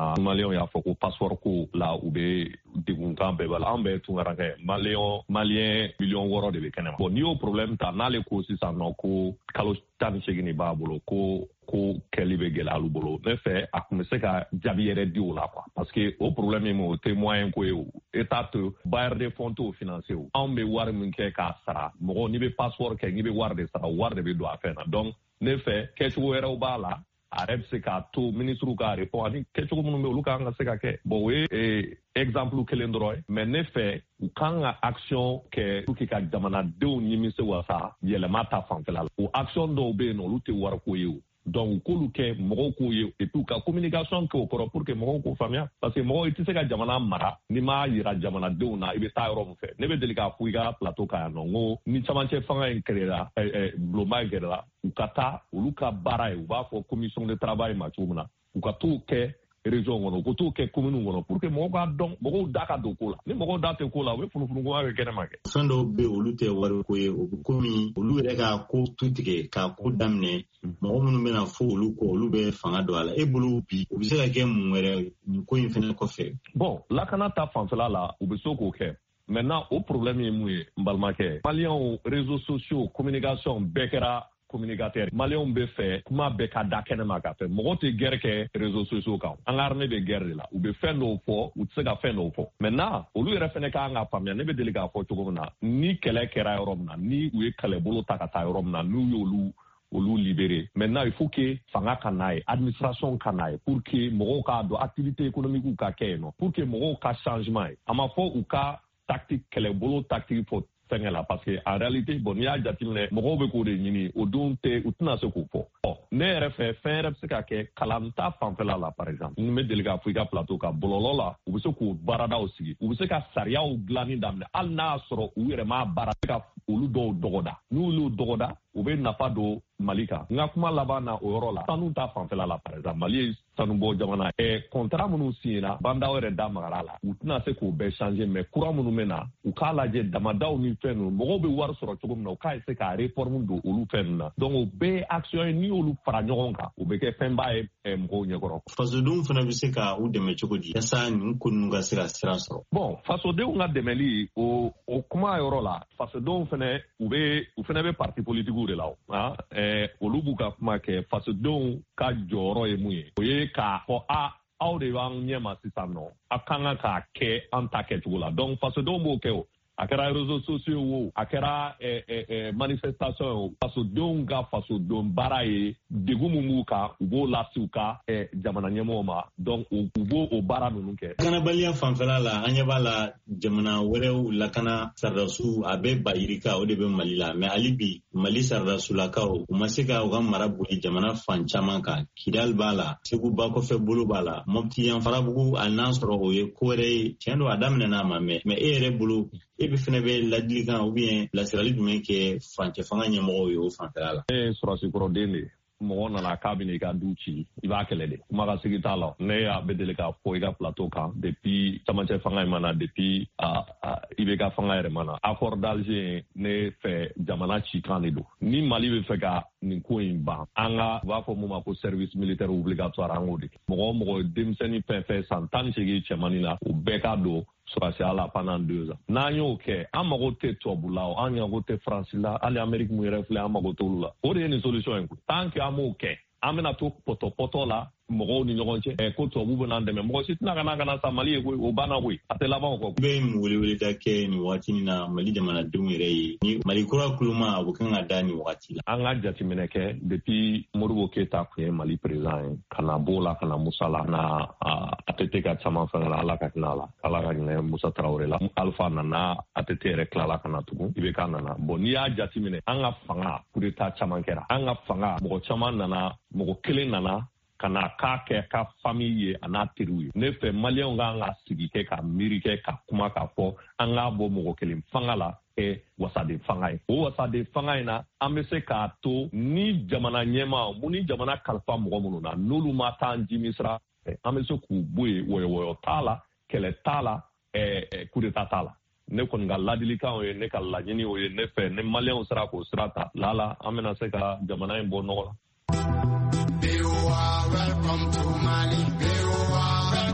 na malien y'a fɔ ko passeport ko la u be degunkan bɛɛ b'a la an bɛɛ tungara kɛ malien malien million wɔɔrɔ de bɛ kɛnɛma bon n'i y'o problème ta n'ale ko sisan nɔ ko kalo tan ni segin b'a bolo ko ko kɛli bɛ gɛlɛya olu bolo ne fɛ a tun bɛ se ka jaabi yɛrɛ di o la quoi parce que o problème min o tɛ moyen ko ye o état to bailleur de fonds t'o financer o anw bɛ wari min kɛ k'a sara mɔgɔ n'i bɛ passeport kɛ n'i bɛ wari de sara wari de bɛ don a fɛn na donc ne fɛ kɛcogo wɛrɛw b'a la a yɛrɛ bɛ se k'a to ministre ka répond ani kɛcogo minnu bɛ olu kan ka se ka kɛ bon o ye exemple kelen dɔrɔn ye mais ne fɛ u kan ka action kɛ pour que ka jamanadenw nimisi wasa yɛlɛma ta fanfɛla la o action dɔw bɛ yen nɔ olu tɛ wariko ye o donc k'olu kɛ mɔgɔw k'o ye et puis ka communication kɛ o kɔrɔ pour que mɔgɔw k'o faamuya parce que mɔgɔw i tɛ se ka jamana mara n'i m'a yira jamanadenw na i bɛ taa yɔrɔ min fɛ ne bɛ deli k'a fɔ i ka plateau kan yan nɔ n ko ni camancɛ fanga in kɛlɛla bulonba in kɛlɛla u ka taa olu ka baara ye u b'a fɔ commission de travail ma cogo min na u ka t'o kɛ région kɔnɔ u ka t'o kɛ commune kɔnɔ pour que mɔgɔw ka dɔn mɔgɔw da ka don ko la ni mɔgɔw da tɛ ko la u bɛ funufunun kɛ kɛnɛma kɛ. fɛn dɔw bɛ olu tɛ wariko ye o bɛ komi olu yɛrɛ ka ko tu tigɛ k'a ko daminɛ mɔgɔ minnu bɛna fɔ olu kɔ olu bɛ fanga don a la e bolo bi o bɛ se ka kɛ mun wɛrɛ nin ko in fana kɔfɛ. bon lakana ta fanfɛla la u bɛ se k'o kɛ maintenant o problème ye mun ye n balimakɛ maliyɛnw réseaux sociaux communication bɛɛ kɛra communicateur maliyɛnw bɛ fɛ kuma bɛɛ ka da kɛnɛma ka fɛ mɔgɔ tɛ guerre kɛ réseaux sociaux kan an ka armée bɛ guerre de la u bɛ fɛn dɔw fɔ u tɛ se ka fɛn dɔw fɔ maintenant olu yɛrɛ fana kan ka faamuya ne bɛ deli k'a fɔ cogo min na ni kɛlɛ kɛra yɔrɔ min na ni u ye kɛlɛbolo ta ka taa yɔrɔ min na n'u y'olu olu libéré maintenant il faut que fanga ka n'a ye administration ka n'a ye pour que mɔgɔw k'a dɔn activité économique ka kɛ yen nɔ pour que mɔgɔw ka changement ye a ma fɔ u ka tactique kɛlɛbolo tactique fɔ fɛngɛ la parce que en réalité bon n'i y'a jateminɛ mɔgɔw bɛ k'o de ɲini o don tɛ u tɛna se k'o fɔ ɔ ne yɛrɛ fɛ fɛn yɛrɛ bɛ se ka kɛ kalan ta fanfɛla la par exemple n bɛ deli k'a fɔ i ka plateau kan bɔlɔlɔ la u bɛ se k'o baaradaw sigi u bɛ se ka sariyaw dilanni daminɛ hali n'a y'a sɔrɔ u yɛrɛ m'a baara se ka olu dɔw dɔgɔda n'olu dɔgɔda u bɛ nafa don Mali kan n ka kuma laban na o yɔrɔ la sanu ta fanfɛla la par exemple Mali ye sanubɔ jamana ɛ contrat minnu signera bandaw yɛrɛ da magara la u tɛna se k'o bɛɛ changer mais courant minnu bɛ na u k'a lajɛ damadaw ni fɛn ninnu mɔgɔw bɛ wari sɔrɔ cogo min na u k'a essayer ka réforme don olu fɛn ninnu na donc o bɛɛ ye action ye n'i y'olu fara ɲɔgɔn kan o bɛ kɛ fɛnba ye mɔgɔw ɲɛkɔrɔ. fasodenw fana bɛ se ka u dɛmɛ cogo di yasa nin ko ninnu ka se ka sira sɔrɔ. bon fasodenw ka dɛmɛli o o kuma yɔrɔ la fasodenw fana u bɛ u fana bɛ parti politiques de la o ah ɛɛ olu b'u ka kuma kɛ fasodenw ka jɔyɔrɔ ye mun ye o ye k'a fɔ a aw de b'an ɲɛma sisan nɔ a kan kan k'a kɛ an ta kɛcogo la donc fasodenw b'o kɛ o a kɛra réseaux sociaux o a kɛra manifestation o fasodenw ka fasoden baara ye degun min b'u kan u b'o lase u ka jamana ɲɛmɔgɔw ma donc u b'o o baara ninnu kɛ. lakanabaliya fanfɛla la an ɲɛ b'a la jamana wɛrɛw lakana saridasiw a bɛ bayirika o de bɛ Mali la mais hali bi Mali saridasulakaw u ma se ka u ka mara boli jamana fan caman kan Kidal b'a la Segu bakɔfɛ bolo b'a la Mopti Yanfarabugu a n'a sɔrɔ o ye ko wɛrɛ ye tiɲɛ don a daminɛna a ma mɛn mais e yɛrɛ bolo e bɛ fana bɛ ladilikan ou bien lasirali jumɛn kɛ fancɛ fanga ɲɛmɔgɔw ye o fanfɛla la. ne ye sɔrɔsikɔrɔden de ye mɔgɔ nana k'a bɛna i ka du ci i b'a kɛlɛ de kuma ka sigi t'a la ne y'a bɛ deli k'a fɔ i ka plateau kan depuis camancɛ fanga in mana depuis i bɛ ka fanga yɛrɛ mana accord d'Alger ne fɛ jamana cikan de don ni Mali bɛ fɛ ka nin ko in ban an ka u b'a fɔ mun ma ko service militaire obligatoire an k'o de kɛ mɔgɔ o mɔgɔ denmisɛnnin fɛn fɛn san tan ni seegin cɛmannin la o bɛɛ ka don surasiya la pendant deux ans n'an y'o kɛ an mago tɛ tubabu la o an mago tɛ faransi la hali Amérique mun yɛrɛ filɛ an mago t'olu la o de ye nin solution ye tant que an m'o kɛ an bɛna to pɔtɔpɔtɔ la mɔgɔw ni ɲɔgɔn cɛ ɛ ko tubabu bɛ n'an dɛmɛ mɔgɔ si tɛna ka na ka na sa Mali ye koyi o banna koyi a tɛ laban o kɔ. u bɛ mun weleweleda kɛ nin wagati in na Mali jamanadenw yɛrɛ ye ni Mali kura kuluma o kan ka da nin wagati la. an ka jateminɛ kɛ depuis Modibo Keyita tun ye Mali président ye ka na b'o la ka na Musa la na A T T ka caman fɛn la Ala ka hinɛ a la Ala ka hinɛ Musa Tarawele la Alpha nana A T T yɛrɛ tilala ka na tugun I B K nana bon n'i y'a jateminɛ an ka fanga coup d'état caman kɛra an ka fanga mɔgɔ caman nana mɔgɔ kelen nana ka na k'a kɛ ka famille ye a n'a teriw ye ne fɛ maliyɛnw kan ka sigi kɛ ka miiri kɛ ka kuma k'a fɔ an k'a bɔ mɔgɔ kelen fanga la kɛ wasaden fanga ye o wasaden fanga in na an bɛ se k'a to ni jamana ɲɛmaa mun ni jamana kalifa mɔgɔ minnu na n'olu ma taa an jimisira an bɛ se k'u bɔ yen wɔyɔwɔyɔ t'a la kɛlɛ t'a la coup d'état t'a la ne kɔni ka ladilikan ye ne ka laɲini o ye ne fɛ ne maliyɛnw sera k'o sira ta lala an bɛna se ka jamana in bɔ nɔgɔ la. Welcome to Mali.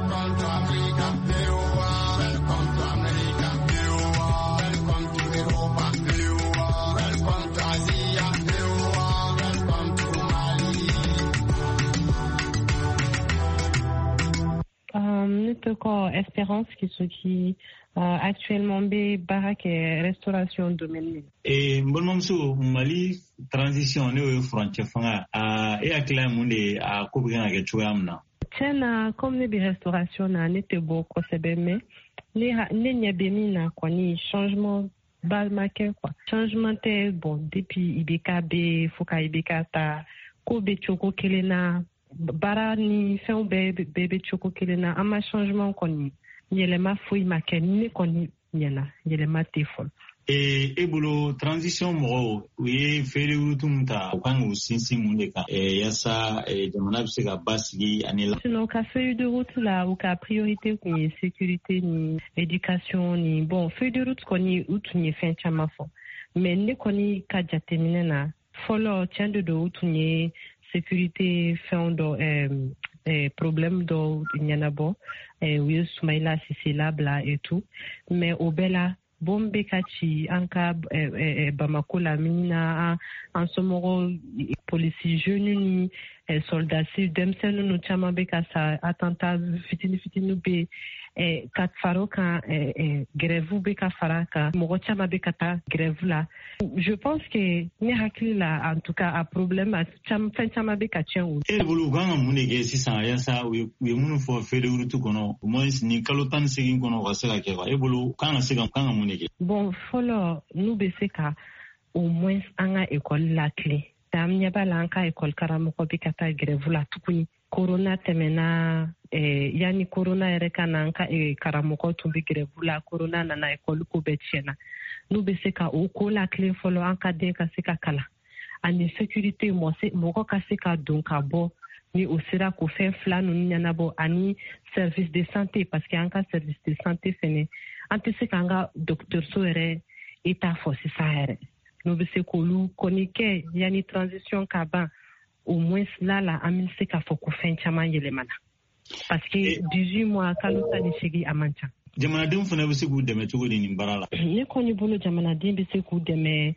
Ko Espérance qui sont qui uh, actuellement be barak restauration domaine. Et mbonmamso Mali transition ne frontière fanga a e akla munde a ko bigana ke chuamna. Tena comme ne bi restauration na nete bo ko sebeme ne ne nyabemi na kwa ni changement bal maker quoi. Changement te bon depuis ibeka be foka ibeka ta ko be choko kelena bara ni fɛnw bɛɛ bɛɛ bɛ cogo kelen na an ma changement kɔni yɛlɛma foyi ma kɛ ne kɔni ɲɛna yɛlɛma tɛ fɔlɔ. e e bolo transition mɔgɔw u ye feere wurutu min ta u kan k'u sinsin mun de kan yasa jamana bɛ se ka basigi ani la. sinon ka feuille de route la u ka priorité kun ye sécurité ni éducation ni bon feuille de route kɔni u tun ye fɛn caman fɔ mais ne kɔni ka jateminɛ na fɔlɔ tiɲɛ de don u tun ye sécurité fɛn dɔ euh, euh, problème dɔ ɲɛnabɔ euh, u ye Soumaïla Cissé labila et tout mais o bɛɛ la bon bɛ ka ci an ka euh, euh, Bamako la min na an somɔgɔw polisi jeunes ni euh, soldats denmisɛnnin ninnu caman bɛ ka sa attentat fitini fitini bɛ eh, ka fara kan eh, eh, grève bɛ ka fara kan mɔgɔ caman bɛ ka taa grève la. Je pense que ne hakili la en tout cas a problème fɛn caman bɛ ka tiɲɛ o. E bolo u kan ka mun de kɛ sisan yasa u ye minnu fɔ feere wurutu kɔnɔ au moins ni kalo tan ni seegin kɔnɔ u ka se ka kɛ quoi. E bolo kan ka se ka kan ka mun de kɛ. Bon fɔlɔ n'u bɛ se ka au moins an ka école lakile. An ɲɛ b'a la an ka école karamɔgɔ bɛ ka taa grève la tuguni. Corona tɛmɛna eh, yanni corona yɛrɛ ka na an ka eh, karamɔgɔ tun bɛ grève la corona nana école ko bɛɛ tiɲɛna. N'u bɛ se ka o ko lakile fɔlɔ an ka den ka se ka kalan ani sécurité mɔgɔ ka se ka don ka bɔ ni o sera k'o fɛn fila ninnu ɲɛnabɔ ani service de santé parce que an ka service de santé fɛnɛ an tɛ se k'an ka dɔgɔtɔrɔso yɛrɛ état fɔ sisan yɛrɛ n'u bɛ se k'olu kɔni kɛ yanni transition ka ban au moins la la an bɛ se k'a fɔ ko fɛn caman yɛlɛmana parce que dix-huit mois kalo tan ni seegin a man ca. Jamanadenw fana bɛ se k'u dɛmɛ cogo di nin baara la. Ne kɔni bolo jamanaden bɛ se k'u dɛmɛ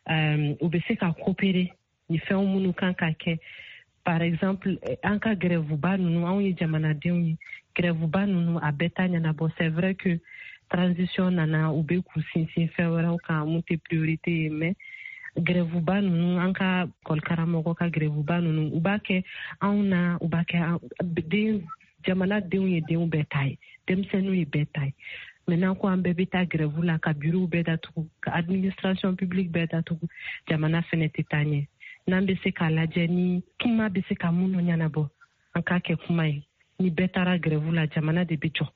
u bɛ se ka coopérer ni fɛn minnu kan ka kɛ par exemple an ka grèveba ninnu anw ye jamanadenw ye grèveba ninnu a bɛɛ ta ɲɛnabɔ c'est vrai que transition nana u bɛ k'u sinsin fɛn wɛrɛw kan mun tɛ priorité ye mais grèveba ninnu an ka école-karamɔgɔ ka grèveba ninnu u b'a kɛ anw na u b'a kɛ den jamanadenw ye denw bɛɛ ta ye denmisɛnninw ye bɛɛ ta ye maintenant ko an bɛɛ bɛ taa grève la ka bureau bɛɛ datugu ka administration publique bɛɛ datugu jamana fɛnɛ tɛ taa ɲɛ n'an bɛ se k'a lajɛ ni kuma bɛ se ka minnu ɲɛnabɔ an k'a kɛ kuma ye ni bɛɛ taara grève la jamana de bɛ jɔ.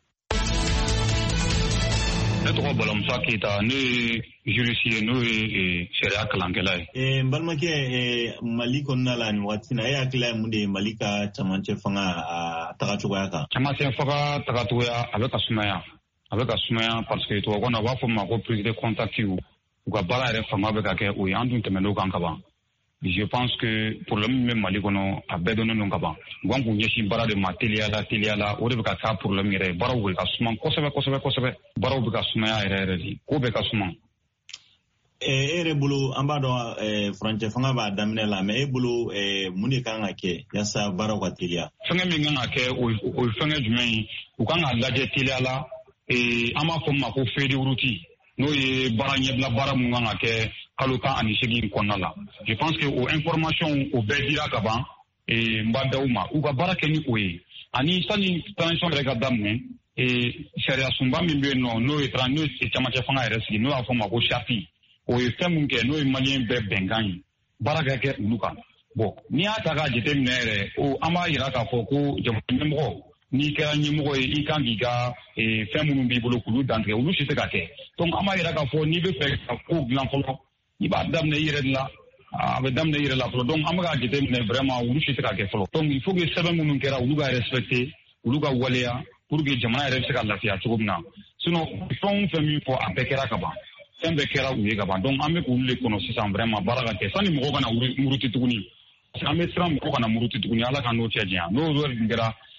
Ne tɔgɔ Balamusa Keyita ne ye juriste ye n'o ye sariya kalankɛla ye. N balimakɛ Mali kɔnɔna la nin waati na e hakili ye mun de ye Mali ka camancɛ fanga a tagacogoya kan. Camancɛ fanga tagacogoya a bɛ ka sumaya a bɛ ka sumaya parce que tubabukan na u b'a fɔ ma ko prise de contact u ka baara yɛrɛ fanga bɛ ka kɛ o ye an dun tɛmɛn'o kan ka ban. Je pense que problème min bɛ Mali kɔnɔ a bɛɛ dɔnnen don ka ban u kan k'u ɲɛsin baara de ma teliya la teliya la o de bɛ ka k'a problème yɛrɛ ye baaraw bɛ ka suma kosɛbɛ kosɛbɛ kosɛbɛ baaraw bɛ ka sumaya yɛrɛ yɛrɛ de ko bɛ ka suma. E yɛrɛ bolo an b'a dɔn furancɛ fanga b'a daminɛ la mais e bolo mun de kan ka kɛ yasa baaraw ka teliya. Fɛngɛ min kan ka kɛ o ye fɛngɛ jumɛn ye u kan ka lajɛ teliya la an b'a fɔ ma ko feuille de route n'o ye baara ɲɛbila baara mun kan ka kɛ kalo tan ani seegin kɔnɔna la. Je pense que o information o bɛɛ dira ka ban n b'a da u ma u ka baara kɛ ni o ye ani sani transition yɛrɛ ka daminɛ sariya sunba min bɛ yen nɔ n'o ye n'o ye camancɛ fanga yɛrɛ sigi n'o y'a fɔ ma ko charte o ye fɛn mun kɛ n'o ye maliyɛn bɛɛ bɛnkan ye baara ka kɛ olu kan. Bon n'i y'a ta k'a jateminɛ yɛrɛ o an b'a yira k'a fɔ ko jamana ɲɛmɔgɔ n'i kɛra ɲɛmɔgɔ ye i kan k'i ka fɛn minnu b'i bolo k'olu dantigɛ olu si tɛ ka kɛ donc an b'a yira k'a fɔ n'i bɛ fɛ ka ko dilan fɔlɔ i b'a daminɛ i yɛrɛ de la a bɛ daminɛ i yɛrɛ la fɔlɔ donc an bɛ k'a jateminɛ vraiment olu si tɛ ka kɛ fɔlɔ donc il faut que sɛbɛn minnu kɛra olu ka respecter olu ka waleya pour que jamana yɛrɛ bɛ se ka lafiya cogo min na sinon fɛn o fɛn min fɔ a bɛɛ kɛra ka ban fɛn bɛɛ kɛra u ye ka ban donc an bɛ k'olu de kɔnɔ sisan vraiment baara ka kɛ sani mɔgɔw kana muruti tuguni an bɛ siran mɔgɔw kana muruti tuguni ala ka n'o cɛ janya n'o yɛrɛ dun kɛra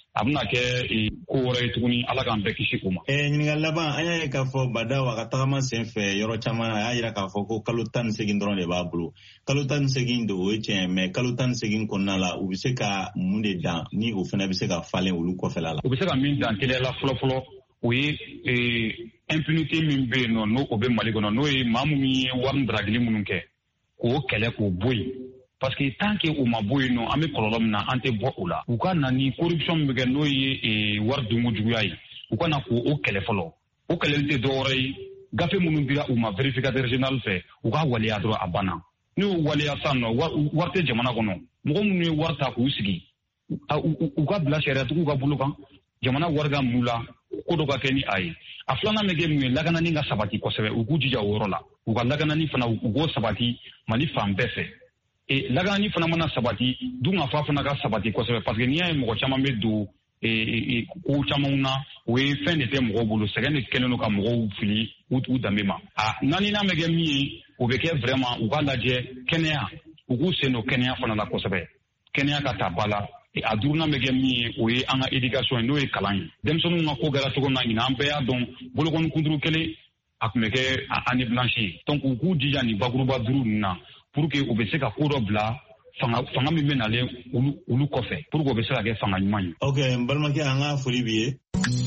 a bɛna kɛ ko wɛrɛ ye tuguni ala k'an bɛɛ kisi o ma. Ɲininkali laban an y'a ye k'a fɔ Badaw a ka tagama sen fɛ yɔrɔ caman a y'a yira k'a fɔ ko kalo tan ni segin dɔrɔn de b'a bolo. Kalo tan ni segin de o ye tiɲɛ mɛ kalo tan ni segin kɔnɔna la u bɛ se ka mun de dan ni o fana bɛ se ka falen olu kɔfɛla la. U bɛ se ka min dan teliya la fɔlɔfɔlɔ o ye impunité min bɛ yen nɔ n'o o bɛ Mali kɔnɔ n'o ye maa minnu ye wari daragili minnu kɛ k'o kɛlɛ k'o bɔ yen. Parce que tant que u ma bɔ yen nɔ an bɛ kɔlɔlɔ min na an tɛ bɔ o la. U ka na ni corruption min bɛ kɛ n'o ye wari dunko juguya ye u ka na k'o kɛlɛ fɔlɔ. O kɛlɛli tɛ dɔwɛrɛ ye gafe minnu dira u ma vérificateur général fɛ u ka waleya dɔrɔn a banna. N'u y'u waleya sisan nɔ wari tɛ jamana kɔnɔ mɔgɔ minnu ye wari ta k'u sigi u ka bila sariyatigiw ka bolo kan jamana wari ka mun la ko dɔ ka kɛ ni a ye. A filanan bɛ kɛ mun ye lakanani ka sabati kosɛbɛ u k'u jija o yɔrɔ la u ka lakanani fana u k'o sabati Mali fan bɛɛ fɛ. E lakanani fana mana sabati dun ka fa fana ka sabati kosɛbɛ parce que n'i y'a ye mɔgɔ caman bɛ don ko camanw na o ye fɛn de tɛ mɔgɔw bolo sɛgɛn de kɛlen don ka mɔgɔw fili u danbe ma. A naaninan bɛ kɛ min ye o bɛ kɛ vraiment u ka lajɛ kɛnɛya u k'u sen don kɛnɛya fana la kosɛbɛ kɛnɛya ka ta ba la. A duurunan bɛ kɛ min ye o ye an ka éducation ye n'o ye kalan ye denmisɛnninw ka ko kɛra cogo min na ɲinan an bɛɛ y'a dɔn bolokɔni kunturu kelen a tun bɛ kɛ année blanche ye donc u k'u jija nin bakuruba duuru ninnu na pour que u bɛ se ka ko dɔ bila fanga fanga min bɛ nalen olu olu kɔfɛ pour que u bɛ se ka kɛ fanga ɲuman ye. Ok n balimakɛ an ka foli b'i ye.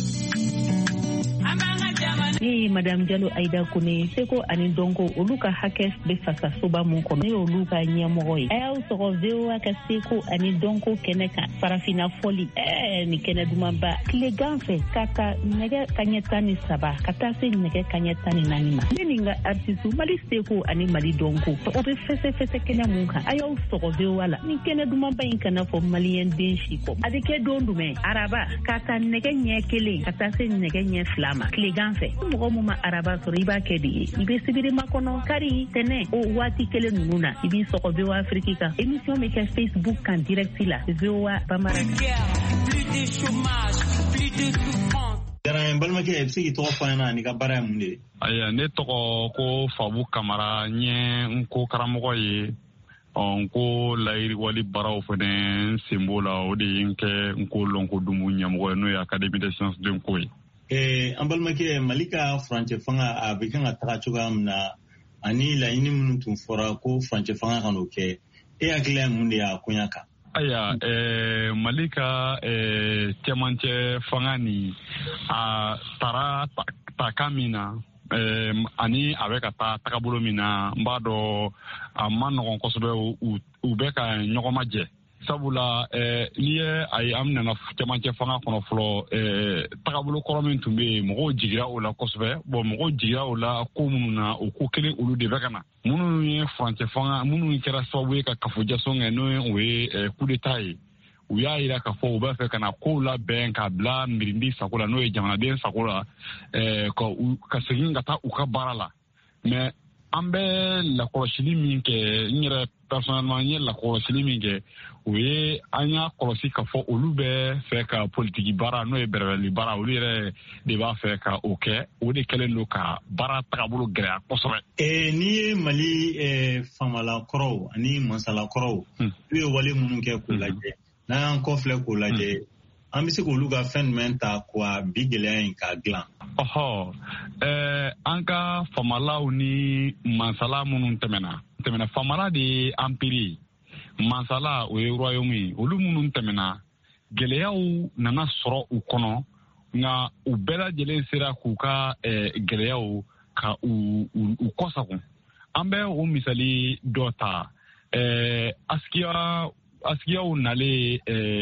Ne Madame Diallo Aïda Kone seko ani donko olu ka hakɛ bɛ fasasoba mun kɔnɔ ne y'olu ka ɲɛmɔgɔ ye a y'aw sɔgɔ V O A ka seko ani donko kɛnɛ kan farafina fɔli ɛɛ ni kɛnɛ dumanba tile gan fɛ ka ta nɛgɛ kaɲɛ tan ni saba ka taa se nɛgɛ kaɲɛ tan ni naani ma ne ni n ka artiste Mali seko ani Mali donko o bɛ fɛsɛfɛsɛ kɛnɛ mun kan a y'aw sɔgɔ V O A la ni kɛnɛ dumanba in kana fɔ maliyɛn den si kɔ a bɛ kɛ don jumɛn araba ka ta nɛgɛ ɲɛ kelen ka taa se nɛgɛ ɲɛ fila ma tile gan fɛ mɔgɔ mun ma araba sɔrɔ i b'a kɛ de ye i bɛ sibirima kɔnɔ kari tɛnɛ o waati kelen ninnu na i b'i sɔgɔ V O A Afrique kan émission bɛ kɛ Facebook kan direct la V O A Bamarakan. Jara n balimakɛ i bɛ se k'i tɔgɔ fɔ an ɲɛna ani ka baara ye mun de ye. Ayiwa ne tɔgɔ ko Fabu Kamara n ye n ko karamɔgɔ ye n ko layiriwali baaraw fana n sen b'o la o de ye n kɛ n ko lɔnko dumu ɲɛmɔgɔ ye n'o ye Académie des sciences de Nko ye. An balimakɛ Mali ka furancɛ fanga a bɛ kan ka taga cogoya min na ani laɲini minnu tun fɔra ko furancɛ fanga ka n'o kɛ e hakili ye mun de y'a koɲa kan. Ayiwa Mali ka cɛmancɛ fanga ni a taara takan min na ani a bɛ ka taa tagabolo min na n b'a dɔn a ma nɔgɔn kosɛbɛ u bɛ ka ɲɔgɔn majɛ. Sabula n'i ye a ye an nana cɛmancɛ fanga kɔnɔ fɔlɔ tagabolo kɔrɔ min tun bɛ yen mɔgɔw jigira o la kosɛbɛ bon mɔgɔw jigira o la ko minnu na o ko kelen olu de bɛ ka na minnu ye furancɛ fanga minnu kɛra sababu ye ka kafojasɔn kɛ n'o ye o ye coup d'état ye u y'a jira k'a fɔ u b'a fɛ ka na kow labɛn k'a bila mirindi sago la n'o ye jamanaden sago la ka segin ka taa u ka baara la mais an bɛ lakɔlɔsili min kɛ n yɛrɛ personnellement n ye lakɔlɔsili min kɛ o ye an y'a kɔlɔsi k'a fɔ olu bɛ fɛ ka politiki baara n'o ye bɛrɛbɛrɛli baara olu yɛrɛ de b'a fɛ ka o kɛ o de kɛlen don ka baara tagabolo gɛlɛya kosɛbɛ. N'i ye Mali famalakɔrɔw ani mansalakɔrɔw u ye wale minnu kɛ k'o lajɛ n'an y'an kɔfilɛ k'o lajɛ an bɛ se k'olu ka fɛn jumɛn ta k'a bi gɛlɛya in k'a dilan. Ɔhɔ an ka famalaw ni mansala minnu tɛmɛna tɛmɛna famala de ye empire ye mansala o ye royaume ye olu minnu tɛmɛna gɛlɛyaw nana sɔrɔ u kɔnɔ nka u bɛɛ lajɛlen sera k'u ka gɛlɛyaw ka u kɔsagon an bɛ o misali dɔ ta Askiya Askiyaw nalen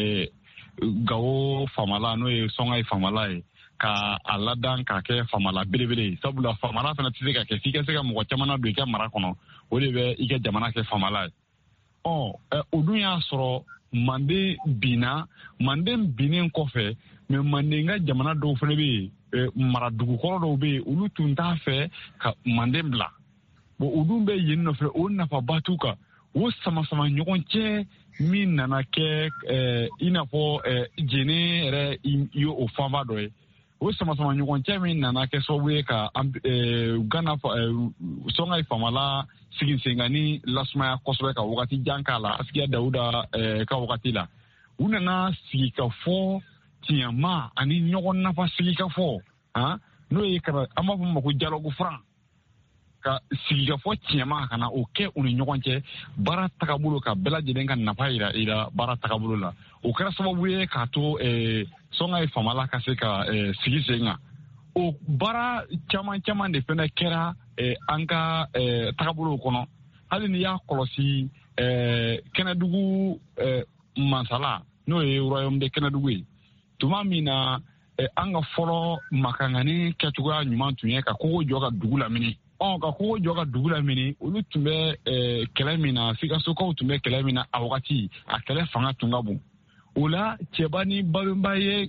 Gawo famala n'o ye Sɔngayi famala ye ka a ladan k'a kɛ famala belebele sabula famala fana tɛ se ka kɛ f'i ka se ka mɔgɔ caman don i ka mara kɔnɔ o de bɛ i ka jamana kɛ famala ye. Ɔ o dun y'a sɔrɔ Manden binna Manden binnen kɔfɛ mais Manden ka jamana dɔw fana bɛ yen maradugukɔrɔ dɔw bɛ yen olu tun t'a fɛ ka Manden bila bon o dun bɛ yen nɔfɛ o nafaba t'u kan o sama sama ɲɔgɔn cɛ min nana kɛ i n'a fɔ jɛnɛ yɛrɛ ye o fanba dɔ ye o sama sama ɲɔgɔn cɛ min nana kɛ sababu ye ka Gana Sɔngayi famala sigi sen kan ni lasumaya kosɛbɛ ka wagati jan k'a la Askiya Dawuda ka wagati la u nana sigi ka fɔ tiɲɛma ani ɲɔgɔn nafa sigi ka fɔ han n'o ye ka an b'a fɔ ma ko dialogue franc ka sigi ka fɔ tiɲɛma kana o kɛ u ni ɲɔgɔn cɛ baara tagabolo ka bɛɛ lajɛlen ka nafa yira ira baara tagabolo la o kɛra sababu ye k'a to sɔnga ye famala ka se ka sigi sen kan o baara caman caman de fɛnɛ kɛra an ka tagabolo kɔnɔ hali ni y'a kɔlɔsi kɛnɛdugu mansala n'o ye royaume de kɛnɛdugu ye tuma min na an ka fɔlɔ makangani kɛcogoya ɲuman tun ye ka kogo jɔ ka dugu lamini ɔ ka kogo jɔ ka dugu lamini olu tun bɛ kɛlɛ min na sikasokaw tun bɛ kɛlɛ min na a wagati a kɛlɛ fanga tun ka bon o la cɛba ni babenba ye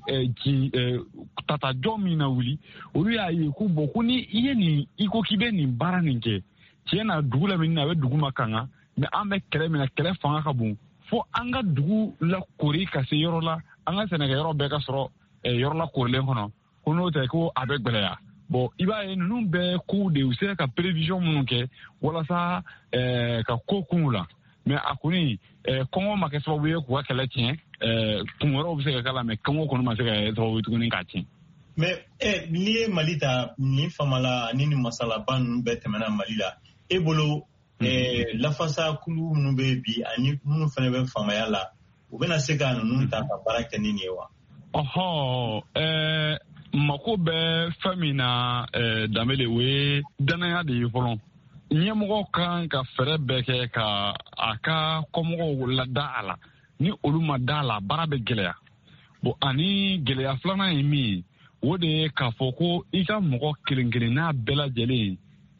tatajɔ min na wuli olu y'a ye ko bɔn ko ni i ye nin i ko k'i bɛ nin baara nin kɛ tiɲɛ na dugu lamini na a bɛ dugu ma kanga mɛ an bɛ kɛlɛ min na kɛlɛ fanga ka bon fo an ka dugu lakori ka se yɔrɔ la an ka sɛnɛkɛ yɔrɔ bɛɛ ka sɔrɔ yɔrɔ la korilen kɔnɔ ko n'o tɛ ko a bɛ gwɛlɛya bon i b'a ye ninnu bɛɛ kow de u sera ka prévision minnu kɛ walasa ka ko kunw la mɛ a kɔni kɔngɔ ma kɛ sababu ye k'u ka kɛlɛ tiɲɛ kun wɛrɛw bɛ se ka k'a la mɛ kɔngɔ kɔni ma se ka kɛ sababu ye tuguni k'a tiɲɛ. mɛ ɛ n'i ye mali ta nin famala ani nin masalaba ninnu bɛɛ tɛmɛna mali la e bolo lafasa kulu minnu bɛ bi ani minnu fana bɛ famaya la u bɛna se ka ninnu ta ka baara kɛ ni nin ye wa. ɔhɔn ɛɛ mako bɛ fɛn min na danbele o ye danaya de ye fɔlɔ ɲɛmɔgɔ kan ka fɛɛrɛ bɛɛ kɛ ka a ka kɔmɔgɔw lada a la ni olu ma da a la baara bɛ gɛlɛya bon ani gɛlɛya filanan ye min ye o de ye k'a fɔ ko i ka mɔgɔ kelen kelen n'a bɛɛ lajɛlen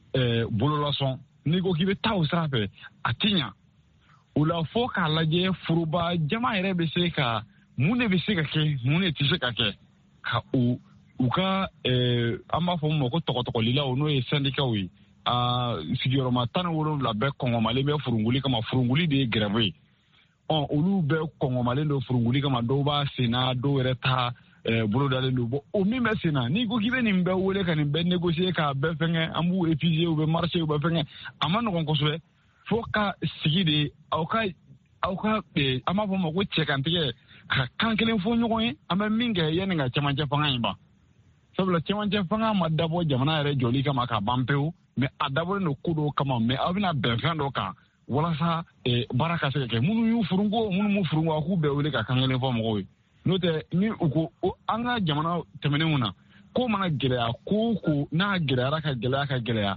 bololasɔn n'i ko k'i bɛ taa o sira fɛ a ti ɲa o la fo k'a lajɛ foroba jama yɛrɛ bɛ se ka mun de bɛ se ka kɛ mun de tɛ se ka kɛ ka o u ka an b'a fɔ mun ma ko tɔgɔtɔgɔlilaw n'o ye syndicats ye a sigiyɔrɔma tan ni wolonwula bɛɛ kɔngɔmalen bɛ furunguli kama furunguli de ye grève ye ɔ olu bɛɛ kɔngɔmalen don furunguli kama dɔw b'a sen na dɔw yɛrɛ ta bolo dalen don bon o min bɛ sen na n'i ko k'i bɛ nin bɛɛ wele ka nin bɛɛ négocier k'a bɛɛ fɛngɛ an b'u épuiser u bɛ marcher u bɛ fɛngɛ a ma nɔgɔn kosɛbɛ fo ka sigi de aw ka aw ka an b'a fɔ ma ko cɛkantigɛ ka kan kelen fɔ ɲɔgɔn ye an bɛ min kɛ yanni ka cɛmancɛ fanga in ban sabula cɛmancɛ fanga ma dabɔ jamana yɛrɛ jɔli kama ka ban pewu mɛ a dabɔlen don ko dɔw kama mɛ aw bɛna bɛn fɛn dɔ kan walasa baara ka se ka kɛ minnu y'u furunko minnu m'u furunko a k'u bɛɛ wele ka kan kelen fɔ mɔgɔw ye n'o tɛ ni u ko an ka jamana tɛmɛnenw na ko mana gɛlɛya ko ko n'a gɛlɛyara ka gɛlɛya ka gɛlɛya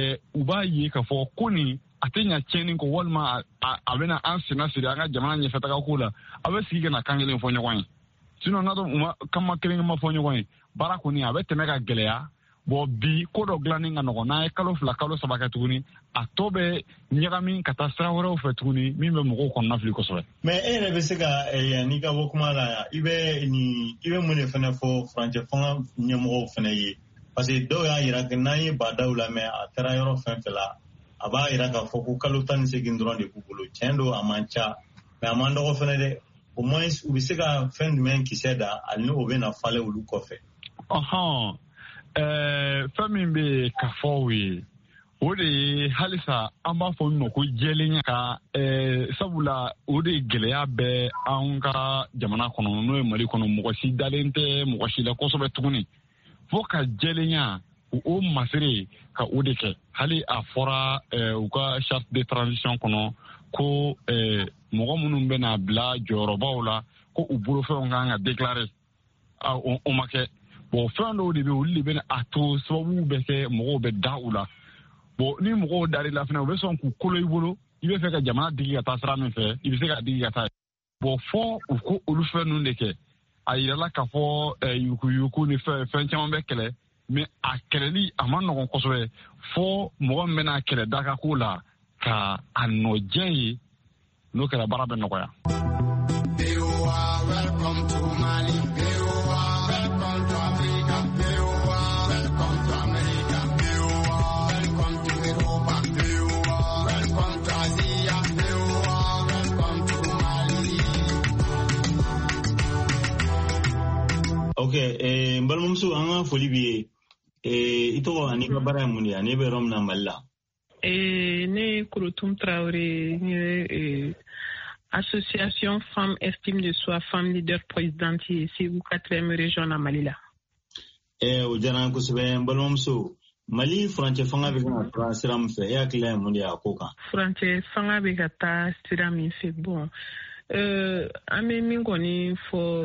u b'a ye k'a fɔ ko nin a tɛ ɲa tiɲɛni kɔ walima a bɛna an senna siri an ka jamana ɲɛfɛtaga ko la a bɛ sigi ka na kan kelen fɔ ɲɔgɔn ye sinon n'a dɔn u ma kama kelen ma fɔ ɲɔgɔn ye baara kɔni a bɛ tɛmɛ ka gɛlɛya bon bi ko dɔ dilanni ka nɔgɔn n'a ye kalo fila kalo saba kɛ tuguni a tɔ bɛ ɲagami ka taa sira wɛrɛw fɛ tuguni min bɛ mɔgɔw kɔnɔna fili kosɛbɛ. mɛ e yɛrɛ bɛ se ka n'i ka bɔ kuma la i bɛ nin i bɛ mun de fana fɔ furancɛ fanga ɲɛmɔgɔw fana ye parce que dɔw y'a jira n'an ye badaw la mɛ a taara yɔrɔ fɛn fɛn la a b'a jira k'a fɔ ko kalo tan ni seegin dɔrɔn de b'u bolo tiɲɛ don a man ca mɛ a man dɔgɔ fana dɛ au moins u bɛ se ka fɛn jumɛn kisɛ da hali ni o bɛ na falen olu kɔfɛ. ɔhɔn fɛn min bɛ ka fɔ o ye o de ye halisa an b'a fɔ min ma ko jɛlenya ka sabula o de gɛlɛya bɛ an ka jamana kɔnɔ n'o ye mali kɔnɔ mɔgɔ si dalen tɛ mɔgɔ si la kosɛbɛ tuguni fo ka jɛlenya o masiri ka o de kɛ hali a fɔra u ka charte de transition kɔnɔ ko mɔgɔ minnu bɛna bila jɔyɔrɔbaw la ko u bolofɛnw kan ka déclarer o ma kɛ bon fɛn dɔw de bɛ olu de bɛ a to sababu bɛ kɛ mɔgɔw bɛ da u la bon ni mɔgɔw dar'i la fana u bɛ sɔn k'u kolo i bolo i bɛ fɛ ka jamana digi ka taa sira min fɛ i bɛ se ka digi ka taa bon fɔ u ko olu fɛn ninnu de kɛ a yirala k'a fɔ yukuyuku ni fɛn fɛn caman bɛ kɛlɛ mɛ a kɛlɛli a ma nɔgɔn kosɛbɛ fɔ mɔgɔ min bɛna kɛlɛ daga ko la ka a nɔ diya ye n'o kɛra baara bɛ nɔgɔya. ok n balimamuso an ka foli b'i ye i tɔgɔ ani ka baara ye mun ye ani bɛ yɔrɔ min na mali la. ne ye Kurutum Traore n ye association Femmes Estime de Soi, Femmes Leader Présidente, c'est où quatrième région à Mali là. Eh, au Janan Kousbe, Balomso, Mali, Franche Fanga Vega, Siram fait, et à Clé Mondia Coca. Franche Fanga Vega, Siram fait bon. Euh, à mes mingoni, faut,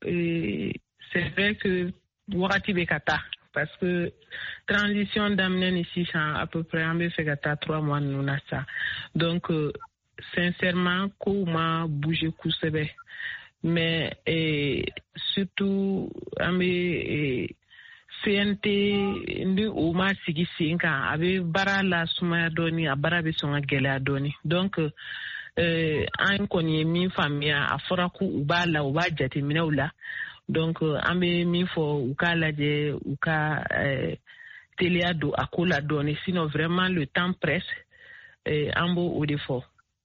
c'est vrai que Warati Bekata, parce que transition d'amener ici, à peu près, on fait gata trois mois, nous, ça. Donc, euh, sincèrement, comment bouger Kousbe. Mais, et, surtout, à mes, C N T ndi o ma sigi sinka abe bara la suma doni a bara be songa gele doni donc euh an koni mi famia afora ku ubala uba jati minawla donc ambe mi fo ukala je uka euh, teleado akola doni sinon vraiment le temps presse euh, ambo o defo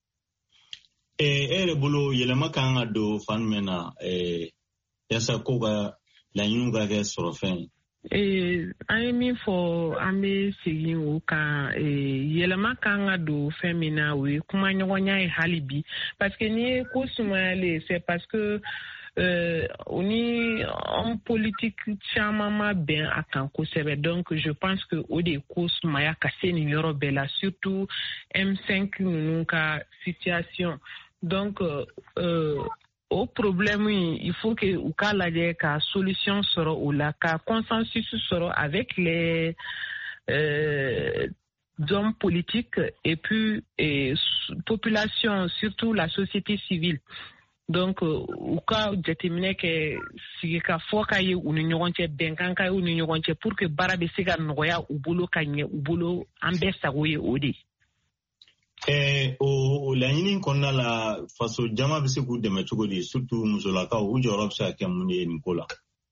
eh ere bolo yelema kanga do fanmena eh yasa koga la nyunga ke sorofen. Eh, I mean for ame singing uka eh yelama kanga do femina we kuma nyonya e halibi parce que ni ko sumale c'est parce que euh on est en politique chamama ben akan ko sebe donc je pense que au de ko sumaya kase ni yoro bela surtout M cinq nuka situation donc euh au problème, il faut que au cas là la solution sera ou la consensus sera avec les euh, hommes politiques et puis et population, surtout la société civile. Donc au cas déterminé que si ka foka ye ou n'ignorant benkan ka ou n'ignorant pour que barabe siga noya ou bolo kanye ou bolo ambessa goye odi. Eh, o la yini konna la faso jama bise ku deme chogodi surtout musolaka ou jorob sa kemune nikola.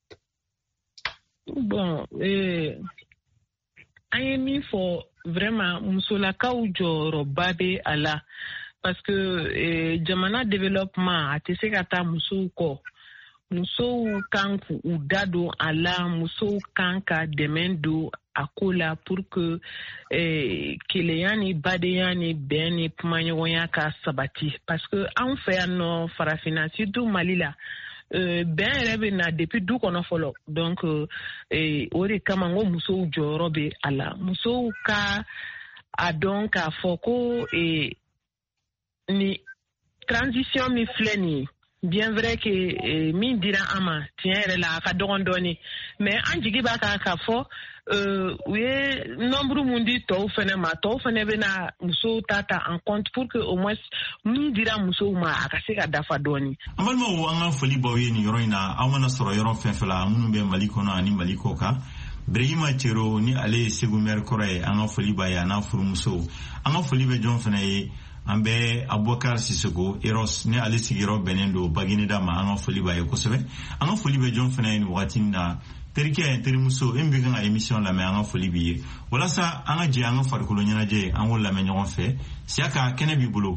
Bon, eh ayemi for vraiment musolaka ou jorobabe ala parce que eh jamana développement atese kata muso ko muso kanku ou dado ala muso kanka demendo akola pour que eh keleyani badeyani beni pumanyoya ka sabati parce que en fait no farafina surtout malila euh ben rebe na depuis du kono folo donc eh ori kama ngo muso jorobe ala muso ka adonk a foko et ni transition mi fleni bien vrai que eh, mi dira ama tiens la ka dogondoni mais anjigi ba ka ka fo euh oui nombre mundi to fene ma to fene bena muso tata en compte pour que au moins mi dira muso ma akase ka dafa doni amalma wo anga foli bawe ni yoroina amana soro yoro fenfela munu be maliko na ani maliko ka Brahima Tiro ni ale segumer kore anga foli baya na furu muso anga foli be jon fene ambe Abubakar Sisoko Eros ne ale sigiro benendo bagini dama anga foli baye kosebe anga foli be jon fene ni watinda terike terimuso embiga nga émission la me anga foli biye wala sa anga je anga farkulo nyana je anga la me nyon fe siaka kene bi bulo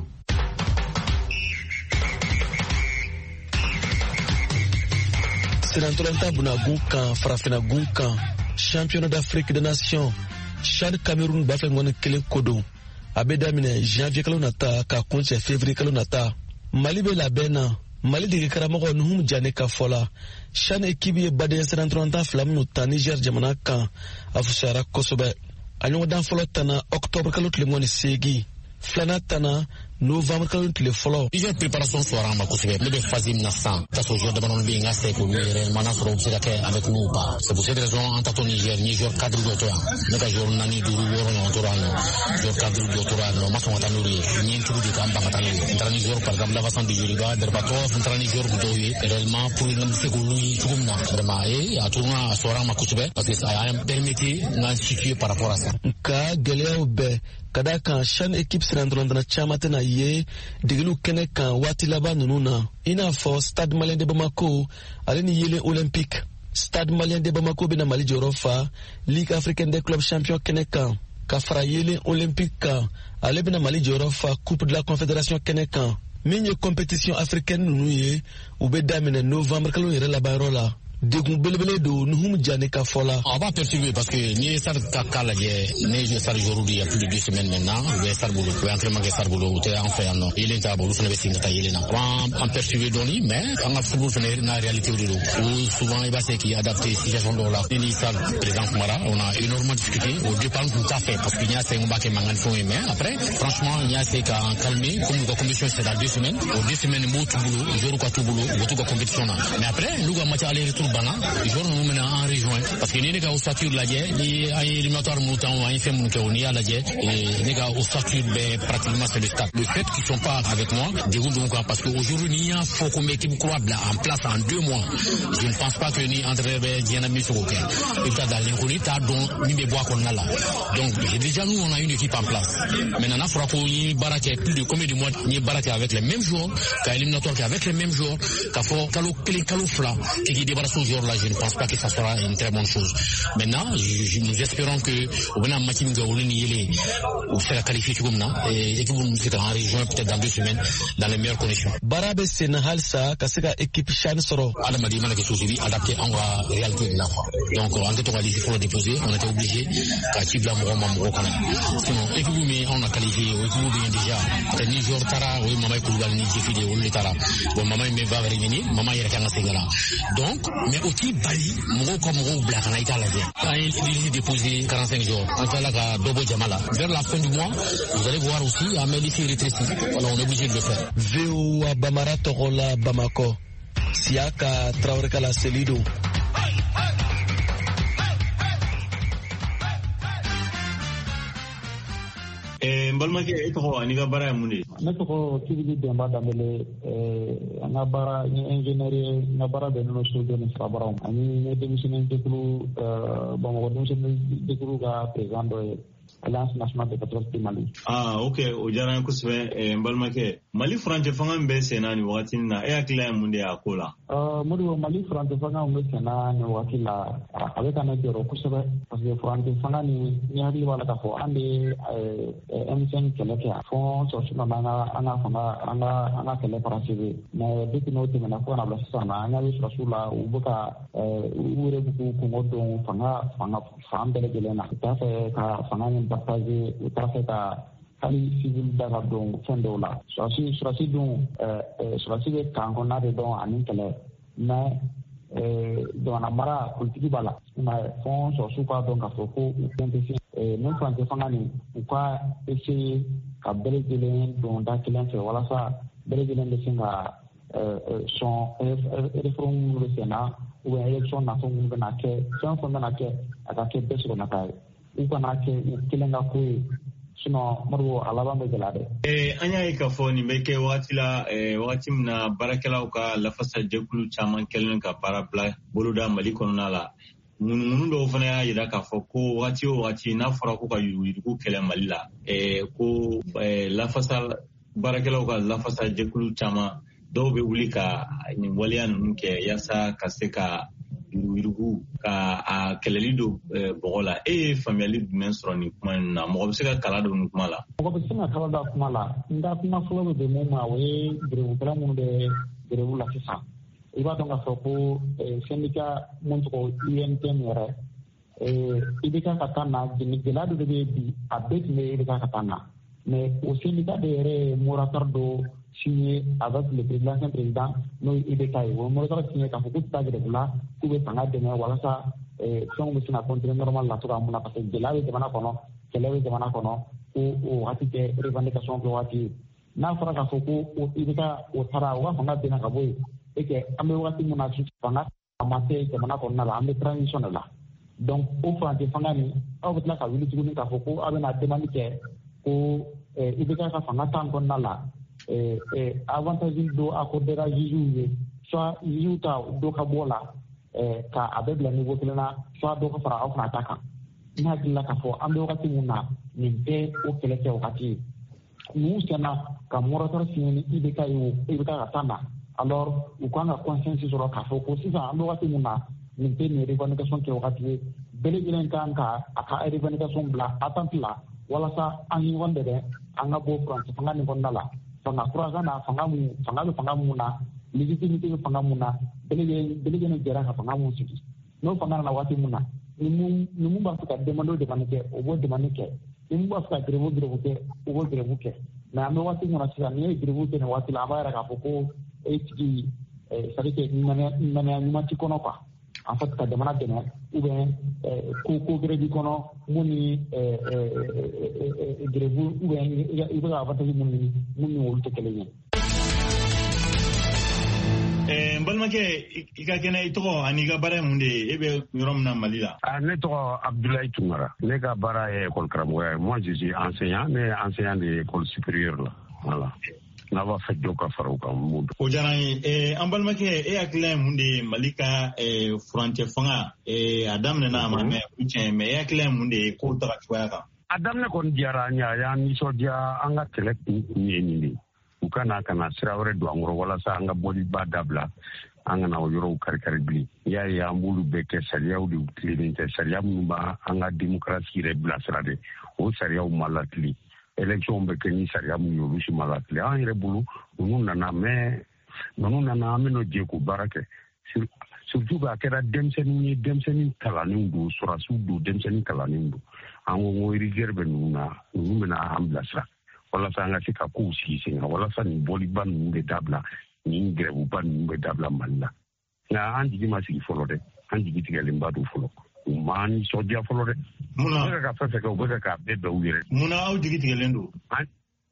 Sénatolanta buna gunkan farafina gunkan championnat d'Afrique des nations Chad Cameroun bafle ngone kele kodo abeda mine janvier kalo nata ka konche février kalo nata Mali be la bena Mali de karamogo nuhum jane ka fola Chan équipe ye bade Sénatolanta flam no ta Niger jamana kan afusara kosobe anyo dan folo tana octobre kalo tlemoni segi flana tana novembre kalo tele folo déjà préparation soir en makosebe le phase naissant ta so jour de banon bi ngase ko ni réellement soro obsirake avec nous pas c'est pour cette raison en tato Niger Niger cadre d'auteur ne ka jour nani duru woro no torano jour cadre d'auteur no maso matanuri ni tout de kamba matani entrani jour par exemple la façon de Yoruba derbato entrani jour butoyi réellement pour ngam se ko lui tumna vraiment et à tourna soir en makosebe parce que ça a permis na situer par rapport à ça ka geleo be kada kan Chan équipe Sénatolanta na chamatena ye digilu kene kan wati laba nununa ina fo Stade Malien de Bamako aleni yele olympique Stade Malien de Bamako bina Mali jorofa Ligue africaine des clubs champions kene kan kafra yele olympique kan ale bina Mali jorofa coupe de la confédération kene kan minye compétition africaine nunu ye ube damine novembre kalo yere la barola degun belebele do nuhum jani ka fola. On va perturber parce que ni sar kala je ni je sar aujourd'hui il y a plus de deux semaines maintenant le sar boulot le entraînement que sar boulot était en fait non il est à boulot ne veut pas il est là on perturber doni mais on a football c'est la réalité du lot souvent il va c'est qui adapter situation de là ni sar président Mara on a énormément discuté au départ tout à fait parce qu'il y a c'est un bac mangan fond mais après franchement il y a c'est qu'à calmer comme la commission c'est dans deux semaines au deux semaines mot tout boulot jour quoi tout boulot tout quoi compétition mais après nous va match aller retour bana jour nous maintenant en rejoint parce que ni au statut la je ni ay éliminatoire mouton ay fait mon on y a la je et les gars au statut ben pratiquement c'est le stade le fait qu'ils sont pas avec moi dégoûte donc parce que aujourd'hui il y a faut qu'on équipe croable en place en deux mois je ne pense pas que ni entre Diana Misoko et t'as dans l'inconnu t'as donc ni des bois qu'on a là donc déjà nous on a une équipe en place maintenant il faudra qu'on y baraque plus de combien de mois ni baraque avec les mêmes joueurs qu'à éliminatoire avec les mêmes joueurs qu'à faut calo clé calo fla et qui débarrasse aux joueurs là je ne pense pas que ça sera une très bonne chose. Maintenant, je, nous espérons que au bout d'un match nous allons y ou faire la qualifier comme ça et que nous serons en région peut-être dans deux semaines dans les meilleures conditions. Barabe Sénégal ça kaseka équipe Chan Soro. Adam a dit que chose est adapté en réalité de la fois. Donc en fait on va laisser pour le déposer, on était obligé qu'à Tibla Moro Mamoro quand même. Sinon équipe mais on a qualifié ou équipe bien déjà. C'est ni jour Tara ou maman Kougal ni Jeffy ou le Tara. Bon maman me va revenir, maman il est en Sénégal. Donc mais aussi Bali Moro comme Moro Black na Italie. Quand il est déposé quarante-cinq jours, on fait la Dobo Jamala. Vers la fin du mois, vous allez voir aussi à Mélissi rétréci. Alors on est obligé de le faire. Veo Bamara Torola Bamako. Siaka Traoré Kala Selido. Mbalmake e tɔgɔ ani ka baara ye mun de ye? Ne tɔgɔ Kibili Demba Dambele, an ka baara n ye ingénieur ye, n ka baara bɛnnen don soudure ni sirabaraw ma ani n ye denmisɛnnin jɛkulu Bamakɔ denmisɛnnin jɛkulu ka président dɔ ye Alliance nationale des patriotes du Mali. Ah ok o diyara n ye kosɛbɛ Mbalmake Mali furancɛ fanga min bɛ sen na nin wagati na e hakili ye mun de y'a ko la? Modibo Mali furancɛ fanga min bɛ sen na nin wagati la a bɛ ka ne jɔrɔ kosɛbɛ parce que furancɛ fanga ni ni hakili b'a la k'a fɔ an bɛ M cinq kɛlɛ kɛ fɔ sɔrɔsi nana an ka an ka fanga an ka an ka kɛlɛ parachever mais depuis n'o tɛmɛna fo ka na bila sisan na an y'a ye sɔrɔsiw la u bɛ ka u yɛrɛ bɛ k'u kɔngɔ don fanga fanga fan bɛɛ lajɛlen na u t'a fɛ ka fanga ni partager u t'a fɛ ka hali civil da ka don fɛn dɔw la sɔrɔsi sɔrɔsi dun sɔrɔsi bɛ kan kɔnɔna de dɔn ani kɛlɛ mais jamana mara politiki b'a la mais fɔ sɔrɔsiw k'a dɔn k'a fɔ ko u fɛn tɛ se nin furancɛ fanga nin u ka essayer ka bɛɛ lajɛlen don da kelen fɛ walasa bɛɛ lajɛlen bɛ se ka sɔn réforme minnu bɛ sen na ou bien élection nafɛn minnu bɛ na kɛ fɛn o fɛn bɛ na kɛ a ka kɛ bɛɛ sɔrɔ nata ye u kana kɛ u kelen ka ko ye sinon Modibo a laban bɛ gɛlɛya dɛ. An y'a ye k'a fɔ nin bɛ kɛ wagati la wagati min na baarakɛlaw ka lafasa jɛkulu caman kɛlen ka baara bila boloda Mali kɔnɔna la mununu dɔw fana y'a jira k'a fɔ ko wagati o wagati n'a fɔra ko ka yuruguyurugu kɛlɛ Mali la ko lafasa baarakɛlaw ka lafasa jɛkulu caman dɔw bɛ wuli ka nin waleya ninnu kɛ yaasa ka se ka yuruguyurugu ka a kɛlɛli don bɔgɔ la e ye faamuyali jumɛn sɔrɔ nin kuma in na mɔgɔ bɛ se ka kala don nin kuma la? Mɔgɔ bɛ se ka kala don kuma la n ka kuma fɔlɔ bɛ bɛn mun ma o ye grèvekɛla minnu bɛ grève la sisan i b'a dɔn k'a fɔ ko syndicat mun tɔgɔ U N T N yɛrɛ I B K ka taa na gɛlɛya dɔ de bɛ bi a bɛɛ tun bɛ I B K ka taa na mais o syndicat de yɛrɛ ye moratoire dɔ signé avec le président ancien président n'o ye I B K ye o moratoire signé k'a fɔ k'u tɛ taa grève la k'u bɛ fanga dɛmɛ walasa fɛnw bɛ se ka continuer normal la cogoya mun na parce que gɛlɛya bɛ jamana kɔnɔ kɛlɛ bɛ jamana kɔnɔ ko o wagati tɛ revendication kɛ wagati ye n'a fɔra k'a fɔ ko I B K o taara o ka fanga bɛnna ka bɔ yen et que an bɛ wagati mun na fanga a ma se jamana kɔnɔna la an bɛ transition de la donc o furancɛ fanga nin aw bɛ tila ka wuli tuguni k'a fɔ ko aw bɛna demande kɛ ko I B K ka fanga tan kɔnɔna la avantage dɔ accordera juges ye soit juges ta dɔ ka bɔ la ka a bɛ bila niveau kelen na soit dɔ ka fara aw fana ta kan n hakili la k'a fɔ an bɛ wagati mun na nin bɛɛ o kɛlɛ kɛ wagati ye n'u sɛnna ka moratoire signé ni I B K ye o I B K ka taa na alors u kan ka consensus sɔrɔ k'a fɔ ko sisan an bɛ wagati mun na nin tɛ nin revendication kɛ wagati ye bɛɛ lajɛlen kan ka a ka revendication bila attente la walasa an ye ɲɔgɔn dɛmɛ an ka bɔ furancɛ fanga nin kɔnɔna la fanga kura ka na fanga mun fanga bɛ fanga mun na légitimité bɛ fanga mun na belege belege no jara ka fanga mu sigi no fanga na wati muna ni mu ni mu ba ka demando de manike o bo de manike ni mu ba ka grevo grevo ke o bo grevo ke na me wati muna sira ni grevo ke na wati la ba ra ka foko hd eh sarike ni mane ni mane ni mati kono kwa en fait ka demana de na ou bien ko ko grevi kono muni eh eh grevo ou bien i ba ba ta muni muni wol to kele ni Eh, Mbalmake, ika kena ito aniga bara munde ebe yorom na Malila. Ah, ne to Abdoulaye Toumara. Ne ka bara e école Kramouya. Moi, je suis enseignant, mais enseignant de école supérieure là. Voilà. Na va fait joka faruka mundo. Ojarani, eh, Mbalmake e akile munde Malika e frontier fanga e Adam ne na mame uche me e akile munde ko ta kwaka. Adam ne kon diara nya ya ni so dia anga telek ni ni. Ukana kana sirawre do angoro wala sa anga boli badabla anga na yoro kar kar bli ya ya mbulu beke saria udi utilinte saria mba anga demokrasi re blasrade o saria malatli election beke ni saria mu yoro shi malatli an re bulu nunna na me nunna na me no je ko barake surtout ba kera demsen ni demsen talani ndu surasu du demsen talani ndu ango ngori gerbe nuna nuna amblasra wala sa nga sika ku si singa wala sa ni boli ban nge dabla ni grebu ban nge dabla malla na andi di masiki folo de andi di tigale mbadu folo mani sodia folo de muna ka fa fa ka ubeka ka bebe uyere muna au digi tigale ndo ay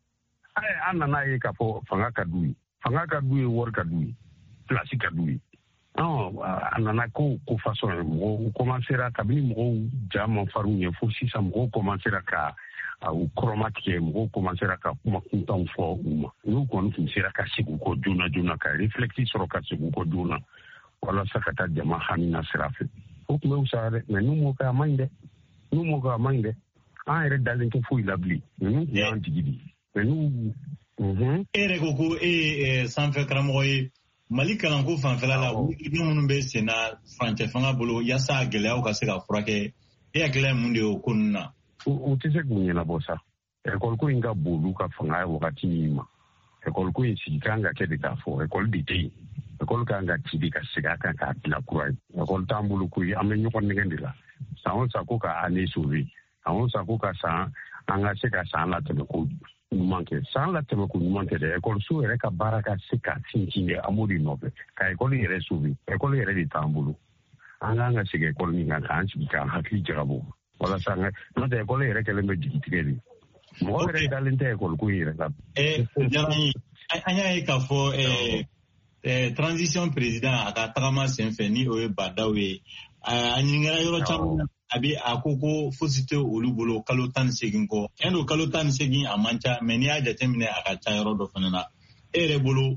anna na ye ka fo fanga ka dui fanga ka dui wor ka dui classique ka dui non anna na ko ko façon mo commencer à kabini mo jam faru ne fo si sa mo commencer ka au chromatique mo commencer à kuma kuntan fo uma no ko no sera ka sigu ko juna juna ka reflecti soro ka sigu ko juna wala sakata jama hanina serafe o ko usare me no mo ka mande no mo ka mande a ere dalin to fu ilabli no ya antigidi me no mhm ere ko ko e sanfe kramoy Malika lanko fanfela la ni munun be sena franche fanga bolo yasa gele au ka se ka furake e akele munde o kunna o tise kunye na bosa ekol ko inga bolu ka fanga wakati nima ekol ko insikanga ke de kafo ekol dite ekol ka nga tibi ka siga ka ka la kurai ekol tambulu ku amenyo kon ngendila saon sa ko ka ane suvi saon sa ko ka sa anga se ka sa la te ko manke sa la te ko manke de ekol su ere ka baraka sika sinjine amuri nobe ka ekol ere suvi ekol ere di tambulu anga nga siga ekol ni nga kan sika hakli jarabo wala sanga no de école ere kele me dikitikeli mo ere dalinte école ku ire ka eh jani anya e ka fo eh eh transition président aka tagama senfe ni o badawe anyingara yoro cham abi akoko fosite olubolo kalotan segin ko endo kalotan segin amancha meni aja temine aka cha yoro do fanana ere bolo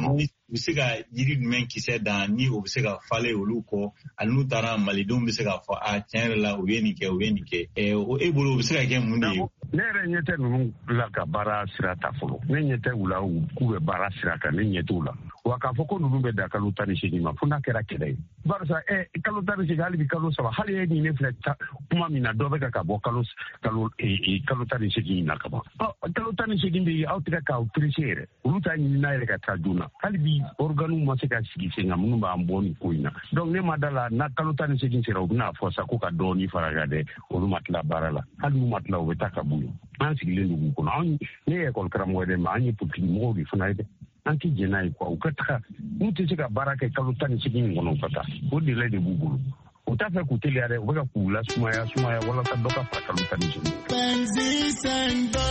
bisega yiri men kise dan ni o bisega fale oluko anu tara malidon bisega fa a tienre la o yeni ke o yeni ke e o ebolo bisega ke mundi nere nyete nu la ka bara sirata folo ne nyete ula ku be bara sirata ne nyete ula waka foko nu be da kaluta ni shigima funa kera kede barsa e kaluta ni shigali bi kalu saba hali e ni ne fleta kuma mina do be ka bo kalu kalu e kaluta ni shigina ka ba kaluta ni shigindi autika ka utrisere uluta ni na ile ka tajuna hali bi organu masika sigi singa munumba amboni kuina donc ne madala na kaluta ni shigin sira ubna fosa ko ka doni faragade ulumatla barala hali mumatla obetaka buyo ansi lendu ko na ne école Kramouya ma anyi puti mo bi funaide anti jenai kwa ukataka mtu sika baraka kaluta ni shigin ngono kata odi le de bubulu utafa kutele are ubeka kula sumaya sumaya wala tadoka fa kaluta ni shigin Benzi senda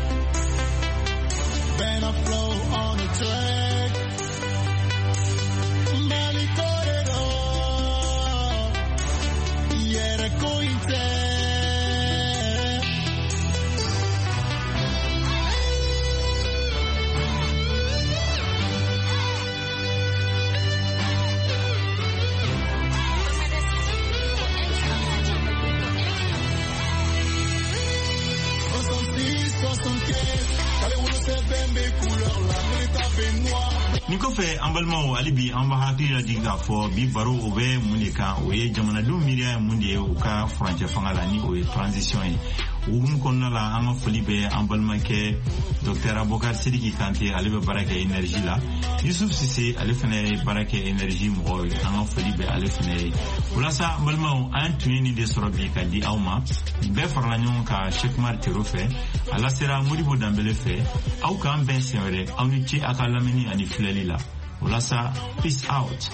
Ben I flow on the track Mali corredor Yere cointe Niko fe ambalma alibi amba hakili la diga fo bi baro obe munika oye jamana du miria mundi o ka franje fangala ni o transition Ugum konnala anga foli be an balimakɛ Docteur Abubakar Sidiki Kante ale be baara kɛ énergie la. Yusuf Sise ale fana ye baara kɛ énergie mɔgɔ ye anga foli be ale fana ye. Walasa balimaw an tun ye nin de sɔrɔ bi ka di aw ma. Bɛɛ farala ɲɔgɔn kan Cheikh Mar Tero fɛ ala sera Modibo Dambele fɛ aw k'an bɛn sɛn wɛrɛ aw ni ce a ka lamɛnni ani filɛli la. Walasa peace out.